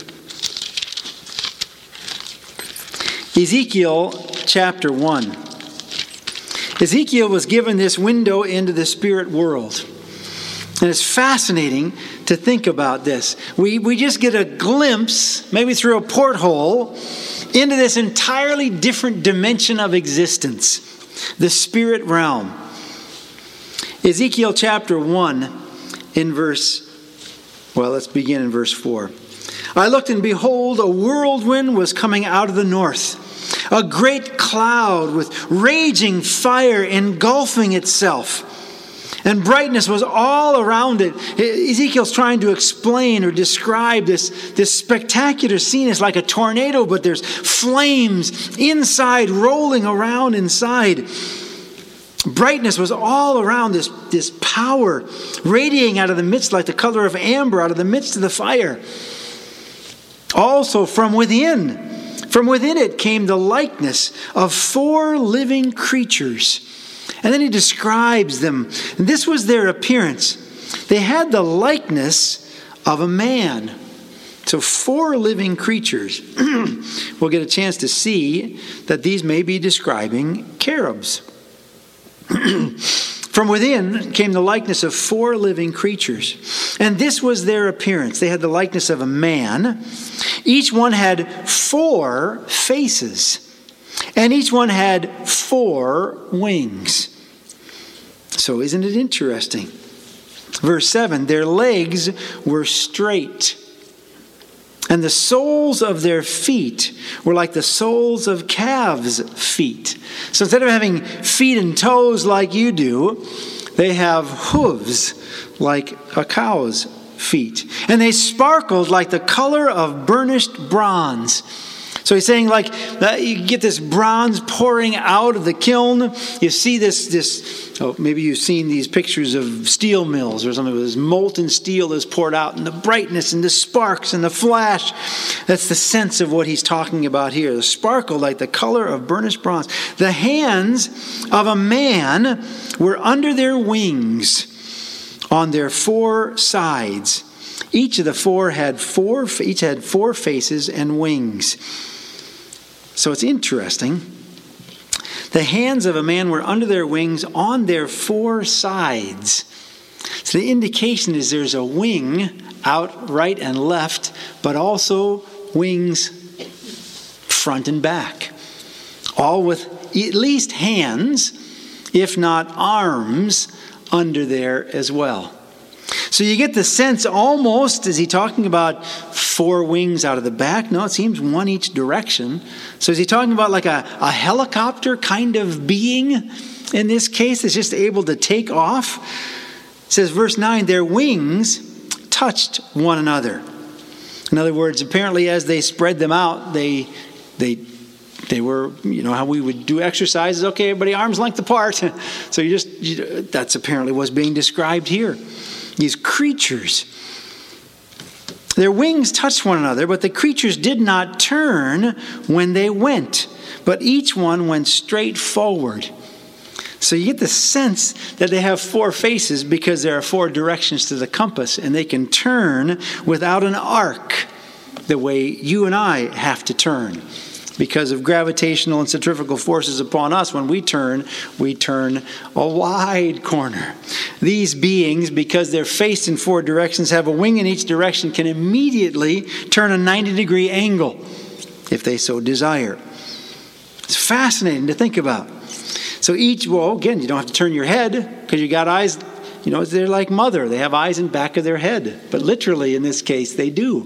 Ezekiel chapter one. Ezekiel was given this window into the spirit world. And it's fascinating to think about this. We, we just get a glimpse, maybe through a porthole, into this entirely different dimension of existence, the spirit realm. Ezekiel chapter one, in verse, well, let's begin in verse four. I looked, and behold, a whirlwind was coming out of the north, a great cloud with raging fire engulfing itself. And brightness was all around it. Ezekiel's trying to explain or describe this, this spectacular scene. It's like a tornado, but there's flames inside, rolling around inside. Brightness was all around this, this power, radiating out of the midst like the color of amber, out of the midst of the fire. Also from within, from within it came the likeness of four living creatures. And then he describes them. And this was their appearance. They had the likeness of a man. So four living creatures. We'll get a chance to see that these may be describing cherubs. From within came the likeness of four living creatures. And this was their appearance. They had the likeness of a man. Each one had four faces. And each one had four wings. So isn't it interesting? Verse seven, their legs were straight, and the soles of their feet were like the soles of calves' feet. So instead of having feet and toes like you do, they have hooves like a cow's feet. And they sparkled like the color of burnished bronze. So he's saying, like, uh, you get this bronze pouring out of the kiln. You see this, this oh, maybe you've seen these pictures of steel mills or something where this molten steel is poured out, and the brightness and the sparks and the flash. That's the sense of what he's talking about here. The sparkle like the color of burnished bronze. The hands of a man were under their wings on their four sides. Each of the four had four, each had four faces and wings. So it's interesting. The hands of a man were under their wings on their four sides. So the indication is there's a wing out right and left, but also wings front and back. All with at least hands, if not arms, under there as well. So you get the sense almost, is he talking about four wings out of the back? No, it seems one each direction. So is he talking about like a, a helicopter kind of being in this case that's just able to take off? It says, verse nine, their wings touched one another. In other words, apparently as they spread them out, they they they were, you know, how we would do exercises. Okay, everybody arms length apart. So you just, you, that's apparently what's being described here. These creatures, their wings touched one another, but the creatures did not turn when they went, but each one went straight forward. So you get the sense that they have four faces because there are four directions to the compass, and they can turn without an arc the way you and I have to turn. Because of gravitational and centrifugal forces upon us, when we turn, we turn a wide corner. These beings, because they're faced in four directions, have a wing in each direction, can immediately turn a ninety degree angle if they so desire. It's fascinating to think about. So each, well, again, you don't have to turn your head because you got eyes. You know, they're like mother. They have eyes in back of their head. But literally, in this case, they do.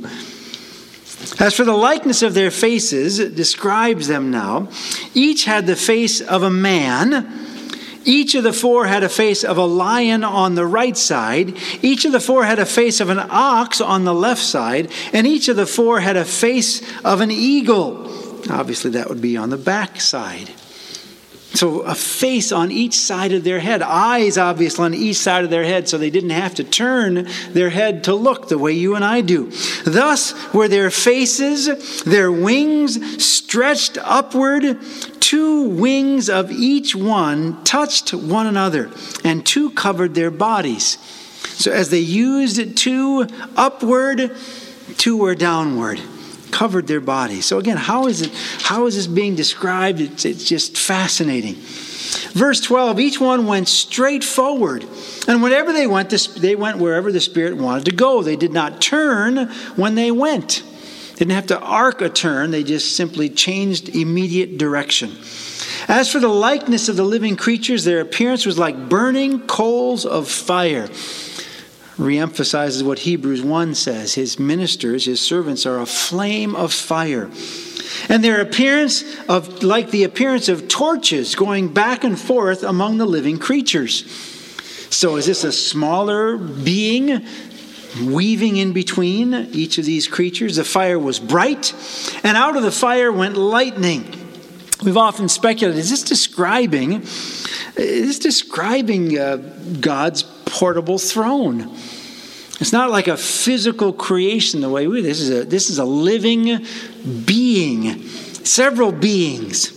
As for the likeness of their faces, it describes them now. Each had the face of a man. Each of the four had a face of a lion on the right side. Each of the four had a face of an ox on the left side. And each of the four had a face of an eagle. Obviously, that would be on the back side. So a face on each side of their head. Eyes, obviously, on each side of their head, so they didn't have to turn their head to look the way you and I do. Thus were their faces, their wings stretched upward. Two wings of each one touched one another, and two covered their bodies. So as they used two upward, two were downward. Covered their bodies. So again, how is it? How is this being described? It's, it's just fascinating. Verse twelve, each one went straight forward. And whenever they went, they went wherever the Spirit wanted to go. They did not turn when they went. They didn't have to arc a turn. They just simply changed immediate direction. As for the likeness of the living creatures, their appearance was like burning coals of fire. Reemphasizes what Hebrews one says. His ministers, his servants, are a flame of fire. And their appearance of like the appearance of torches going back and forth among the living creatures. So is this a smaller being weaving in between each of these creatures? The fire was bright, and out of the fire went lightning. We've often speculated, is this describing, is this describing uh, God's portable throne? It's not like a physical creation the way we this is a this is a living being, several beings.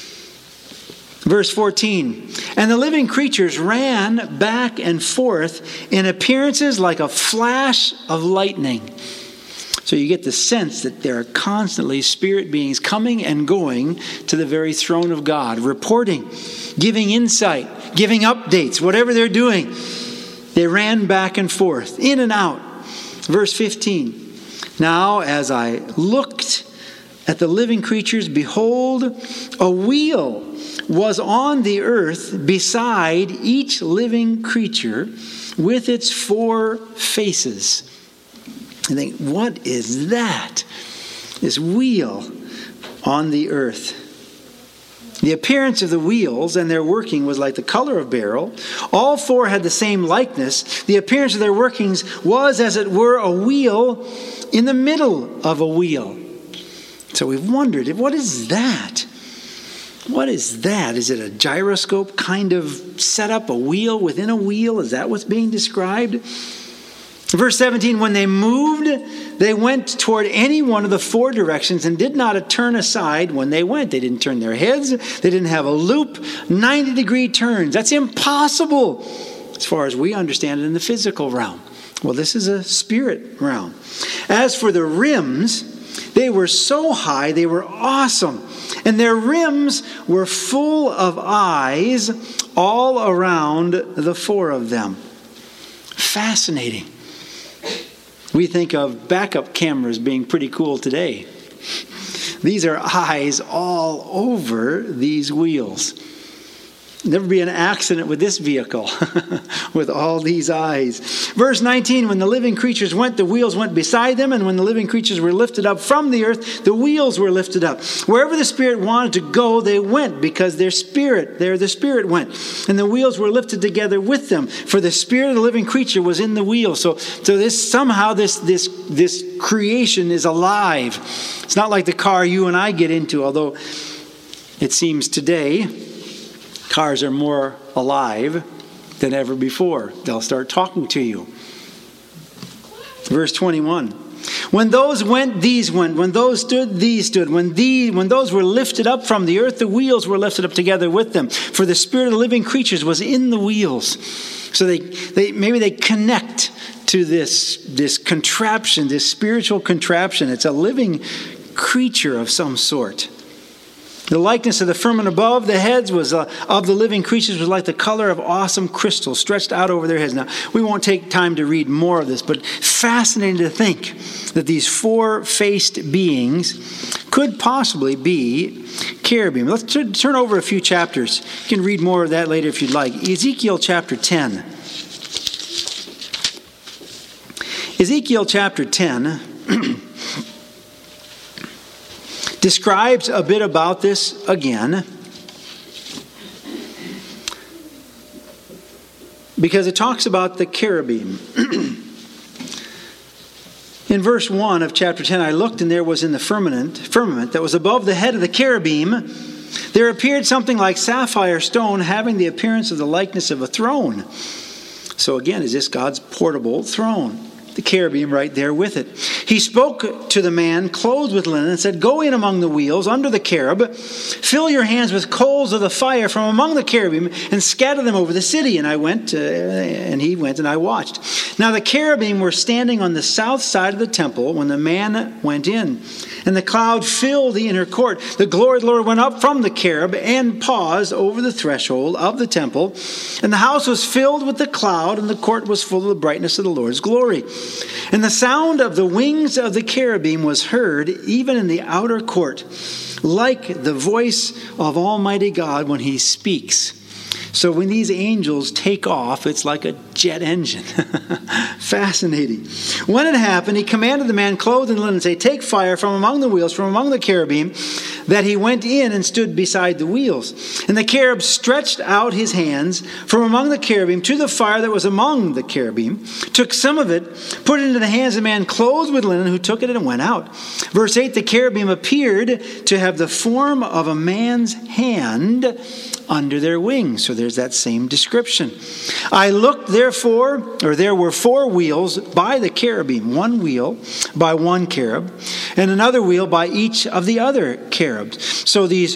Verse fourteen, and the living creatures ran back and forth in appearances like a flash of lightning. So you get the sense that there are constantly spirit beings coming and going to the very throne of God, reporting, giving insight, giving updates, whatever they're doing. They ran back and forth, in and out. Verse fifteen. Now, as I looked at the living creatures, behold, a wheel was on the earth beside each living creature with its four faces. I think, what is that? This wheel on the earth. The appearance of the wheels and their working was like the color of beryl. All four had the same likeness. The appearance of their workings was, as it were, a wheel in the middle of a wheel. So we've wondered, what is that? What is that? Is it a gyroscope kind of setup, a wheel within a wheel? Is that what's being described? Verse seventeen, when they moved, they went toward any one of the four directions and did not turn aside when they went. They didn't turn their heads. They didn't have a loop. ninety degree turns. That's impossible as far as we understand it in the physical realm. Well, this is a spirit realm. As for the rims, they were so high, they were awesome. And their rims were full of eyes all around the four of them. Fascinating. We think of backup cameras being pretty cool today. These are eyes all over these wheels. Never be an accident with this vehicle with all these eyes. Verse nineteen, when the living creatures went, the wheels went beside them, and when the living creatures were lifted up from the earth, the wheels were lifted up. Wherever the Spirit wanted to go, they went, because their spirit, there the Spirit went. And the wheels were lifted together with them, for the spirit of the living creature was in the wheel. So, so this somehow this this this creation is alive. It's not like the car you and I get into, although it seems today cars are more alive than ever before. They'll start talking to you. Verse twenty-one. When those went, these went. When those stood, these stood. When these, when those were lifted up from the earth, the wheels were lifted up together with them. For the spirit of the living creatures was in the wheels. So they, they maybe they connect to this, this contraption, this spiritual contraption. It's a living creature of some sort. The likeness of the firmament above the heads was uh, of the living creatures was like the color of awesome crystal stretched out over their heads. Now, we won't take time to read more of this, but fascinating to think that these four-faced beings could possibly be cherubim. Let's t- turn over a few chapters. You can read more of that later if you'd like. Ezekiel chapter ten. Ezekiel chapter ten describes a bit about this again, because it talks about the cherubim. In verse one of chapter ten, I looked, and there was in the firmament, firmament that was above the head of the cherubim, there appeared something like sapphire stone, having the appearance of the likeness of a throne. So again, is this God's portable throne? The cherubim right there with it. He spoke to the man clothed with linen and said, "Go in among the wheels under the cherub, fill your hands with coals of the fire from among the cherubim and scatter them over the city." And I went, uh, and he went, and I watched. Now the cherubim were standing on the south side of the temple when the man went in. And the cloud filled the inner court. The glory of the Lord went up from the cherub and paused over the threshold of the temple. And the house was filled with the cloud, and the court was full of the brightness of the Lord's glory. And the sound of the wings of the cherubim was heard even in the outer court, like the voice of Almighty God when he speaks. So when these angels take off, it's like a jet engine. Fascinating. When it happened, he commanded the man clothed in linen, say, "Take fire from among the wheels, from among the cherubim," that he went in and stood beside the wheels. And the cherub stretched out his hands from among the cherubim to the fire that was among the cherubim, took some of it, put it into the hands of the man clothed with linen, who took it and went out. Verse eight, the cherubim appeared to have the form of a man's hand under their wings. So there's that same description. I looked, therefore, or there were four wheels by the cherubim, one wheel by one cherub, and another wheel by each of the other cherubs. So these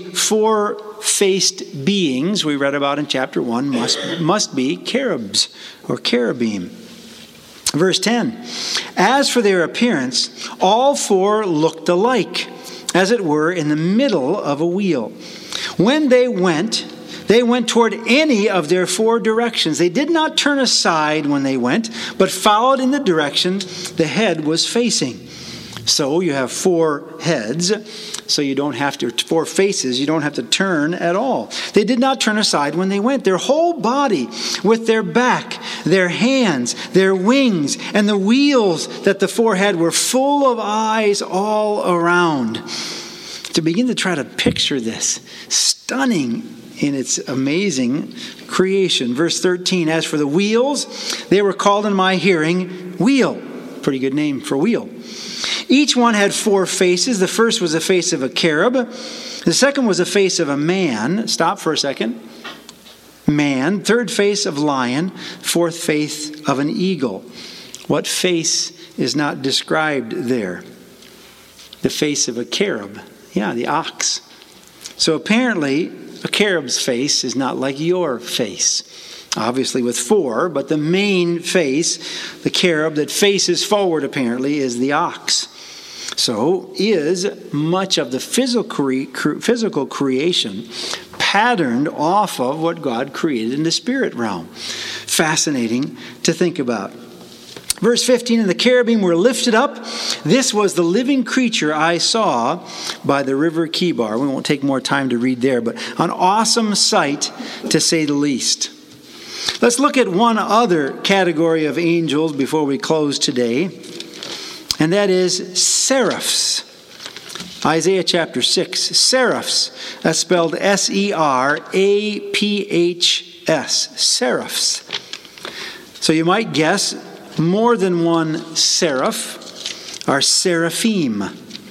four-faced beings we read about in chapter one must, must be cherubs or cherubim. Verse ten, as for their appearance, all four looked alike, as it were in the middle of a wheel. When they went, they went toward any of their four directions. They did not turn aside when they went, but followed in the direction the head was facing. So you have four heads, so you don't have to, four faces, you don't have to turn at all. They did not turn aside when they went. Their whole body, with their back, their hands, their wings, and the wheels that the four had, were full of eyes all around. To begin to try to picture this, stunning in its amazing creation. Verse thirteen, as for the wheels, they were called in my hearing wheel. Pretty good name for wheel. Each one had four faces. The first was the face of a cherub. The second was the face of a man. Stop for a second. Man. Third face of lion. Fourth face of an eagle. What face is not described there? The face of a cherub. Yeah, the ox. So apparently, a cherub's face is not like your face. Obviously with four, but the main face, the cherub that faces forward apparently, is the ox. So is much of the physical physical creation patterned off of what God created in the spirit realm. Fascinating to think about. Verse fifteen, and the cherubim were lifted up. This was the living creature I saw by the river Kibar. We won't take more time to read there, but an awesome sight to say the least. Let's look at one other category of angels before we close today, and that is seraphs. Isaiah chapter six, seraphs. That's spelled S E R A P H S, seraphs. So you might guess more than one seraph are seraphim.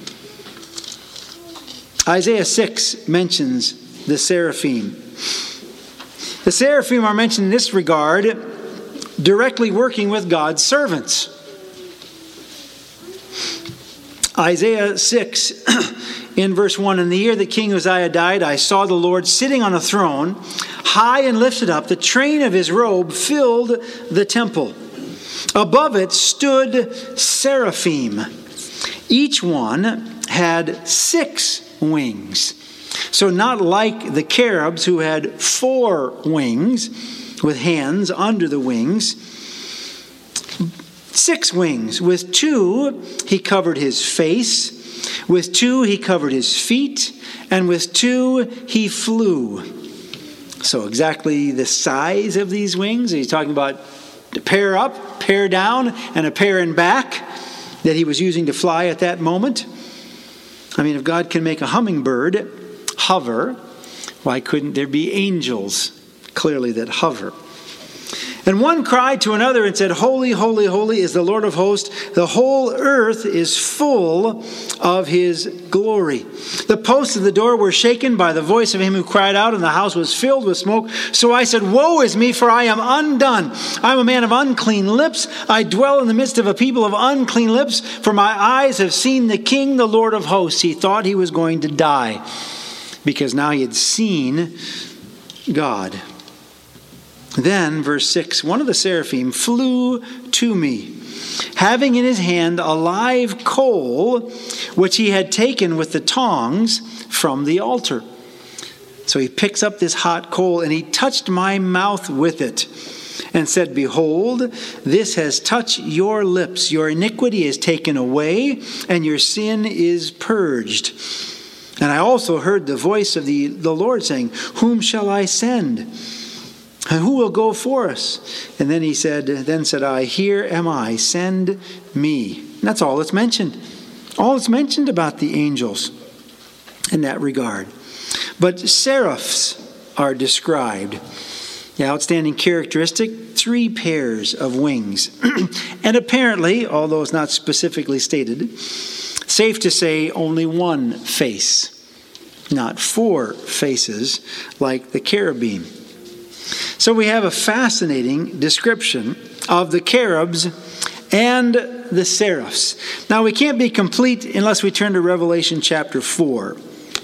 Isaiah six mentions the seraphim. The seraphim are mentioned in this regard directly working with God's servants. Isaiah six, in verse one, in the year that King Uzziah died, I saw the Lord sitting on a throne, high and lifted up. The train of his robe filled the temple. Above it stood seraphim. Each one had six wings. So not like the cherubs who had four wings with hands under the wings. Six wings. With two, he covered his face. With two, he covered his feet. And with two, he flew. So exactly the size of these wings. He's talking about a pair up, pair down, and a pair in back that he was using to fly at that moment. I mean, if God can make a hummingbird hover, why couldn't there be angels, clearly, that hover? And one cried to another and said, Holy, holy, holy is the Lord of hosts. The whole earth is full of his glory. The posts of the door were shaken by the voice of him who cried out, and the house was filled with smoke. So I said, Woe is me, for I am undone. I am a man of unclean lips. I dwell in the midst of a people of unclean lips, for my eyes have seen the King, the Lord of hosts. He thought he was going to die, because now he had seen God. Then, verse six, one of the seraphim flew to me, having in his hand a live coal, which he had taken with the tongs from the altar. So he picks up this hot coal, and he touched my mouth with it, and said, Behold, this has touched your lips. Your iniquity is taken away, and your sin is purged. And I also heard the voice of the, the Lord saying, Whom shall I send? And who will go for us? And then he said, Then said I, Here am I, send me. And that's all that's mentioned. All that's mentioned about the angels in that regard. But seraphs are described. The outstanding characteristic, three pairs of wings. And apparently, although it's not specifically stated, safe to say only one face, not four faces like the cherubim. So we have a fascinating description of the cherubs and the seraphs. Now we can't be complete unless we turn to Revelation chapter four.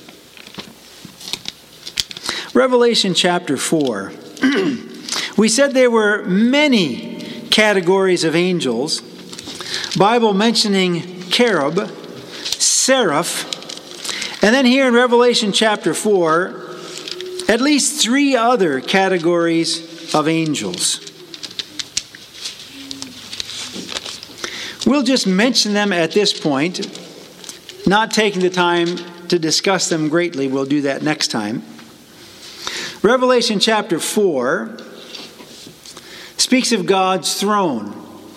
Revelation chapter four. We said there were many categories of angels. Bible mentioning cherub, seraph, and then here in Revelation chapter four, at least three other categories of angels. We'll just mention them at this point, not taking the time to discuss them greatly. We'll do that next time. Revelation chapter four speaks of God's throne.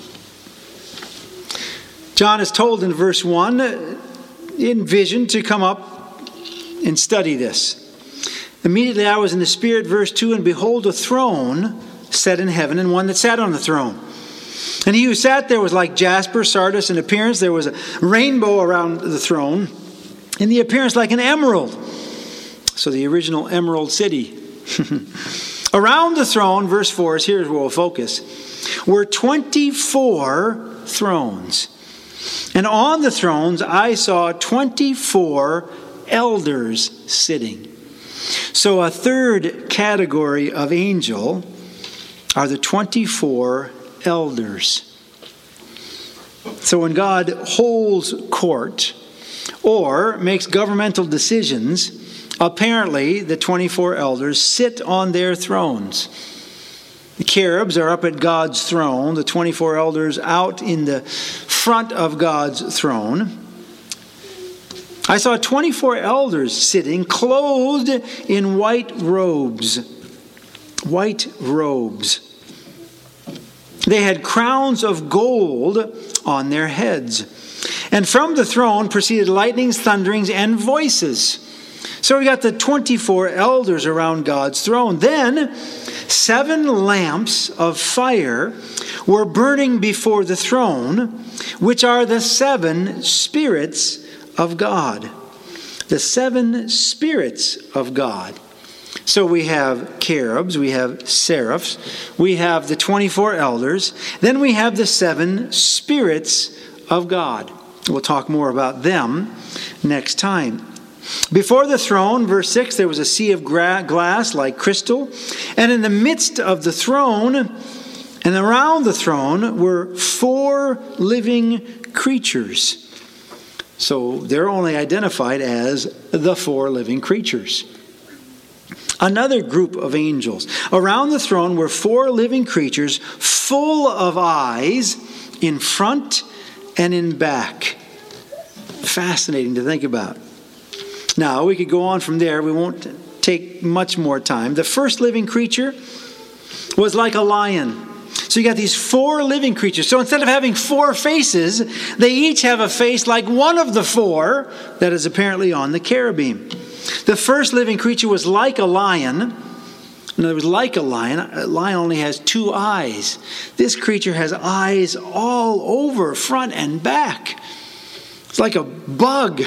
John is told in verse one, in vision, to come up and study this. Immediately I was in the Spirit, verse two, and behold, a throne set in heaven, and one that sat on the throne. And he who sat there was like jasper, sardis in appearance. There was a rainbow around the throne, in the appearance like an emerald. So the original Emerald City. Around the throne, verse four, is here's where we'll focus, were twenty-four thrones. And on the thrones I saw twenty-four elders sitting. So a third category of angel are the twenty-four elders. So when God holds court or makes governmental decisions, apparently the twenty-four elders sit on their thrones. The cherubs are up at God's throne, the twenty-four elders out in the front of God's throne. I saw twenty-four elders sitting, clothed in white robes. White robes. They had crowns of gold on their heads. And from the throne proceeded lightnings, thunderings, and voices. So we got the twenty-four elders around God's throne. Then seven lamps of fire were burning before the throne, which are the seven spirits of God. The seven spirits of God. So we have cherubs, we have seraphs, we have the twenty-four elders, then we have the seven spirits of God. We'll talk more about them next time. Before the throne, verse six, there was a sea of gra- glass like crystal, and in the midst of the throne and around the throne were four living creatures. So they're only identified as the four living creatures. Another group of angels. Around the throne were four living creatures full of eyes in front and in back. Fascinating to think about. Now, we could go on from there. We won't take much more time. The first living creature was like a lion. So you got these four living creatures. So instead of having four faces, they each have a face like one of the four that is apparently on the cherubim. The first living creature was like a lion. In other words, like a lion. A lion only has two eyes. This creature has eyes all over, front and back. It's like a bug.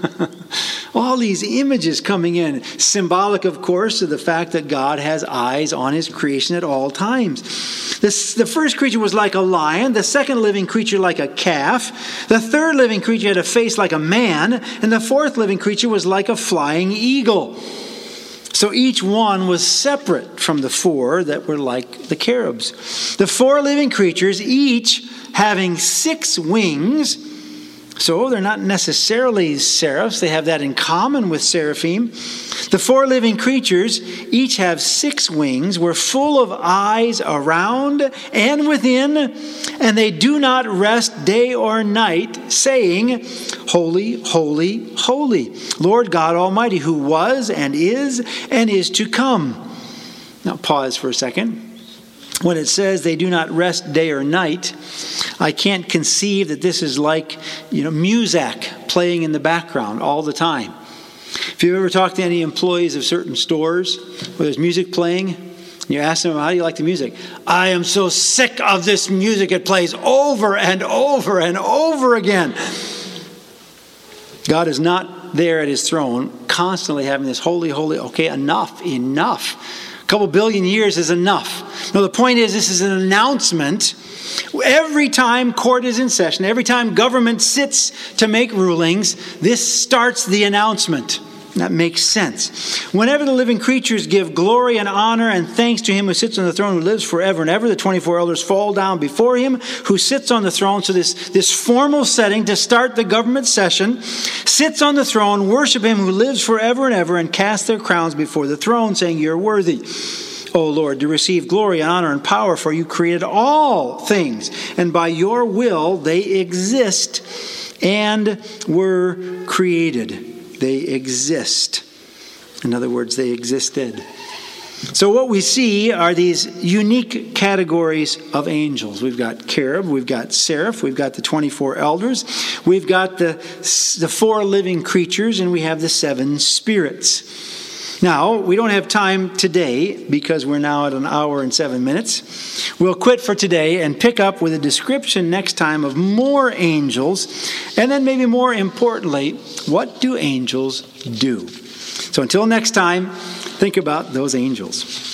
All these images coming in, symbolic, of course, of the fact that God has eyes on his creation at all times. This, the first creature was like a lion, the second living creature like a calf, the third living creature had a face like a man, and the fourth living creature was like a flying eagle. So each one was separate from the four that were like the cherubs. The four living creatures, each having six wings. So they're not necessarily seraphs. They have that in common with seraphim. The four living creatures each have six wings, were full of eyes around and within, and they do not rest day or night, saying, Holy, holy, holy, Lord God Almighty, who was and is and is to come. Now pause for a second. When it says they do not rest day or night, I can't conceive that this is like, you know, music playing in the background all the time. If you've ever talked to any employees of certain stores where there's music playing, and you ask them, how do you like the music? I am so sick of this music. It plays over and over and over again. God is not there at his throne, constantly having this holy, holy, okay, enough, enough. A couple billion years is enough. No, the point is, this is an announcement. Every time court is in session, every time government sits to make rulings, this starts the announcement. That makes sense. Whenever the living creatures give glory and honor and thanks to him who sits on the throne, who lives forever and ever, the twenty-four elders fall down before him who sits on the throne. So this, this formal setting to start the government session, sits on the throne, worship him who lives forever and ever, and cast their crowns before the throne, saying, You're worthy, O Lord, to receive glory and honor and power, for you created all things, and by your will they exist and were created. They exist. In other words, they existed. So what we see are these unique categories of angels. We've got cherub, we've got seraph, we've got the twenty-four elders, we've got the, the four living creatures, and we have the seven spirits. Now, we don't have time today because we're now at an hour and seven minutes. We'll quit for today and pick up with a description next time of more angels, and then maybe more importantly, what do angels do? So until next time, think about those angels.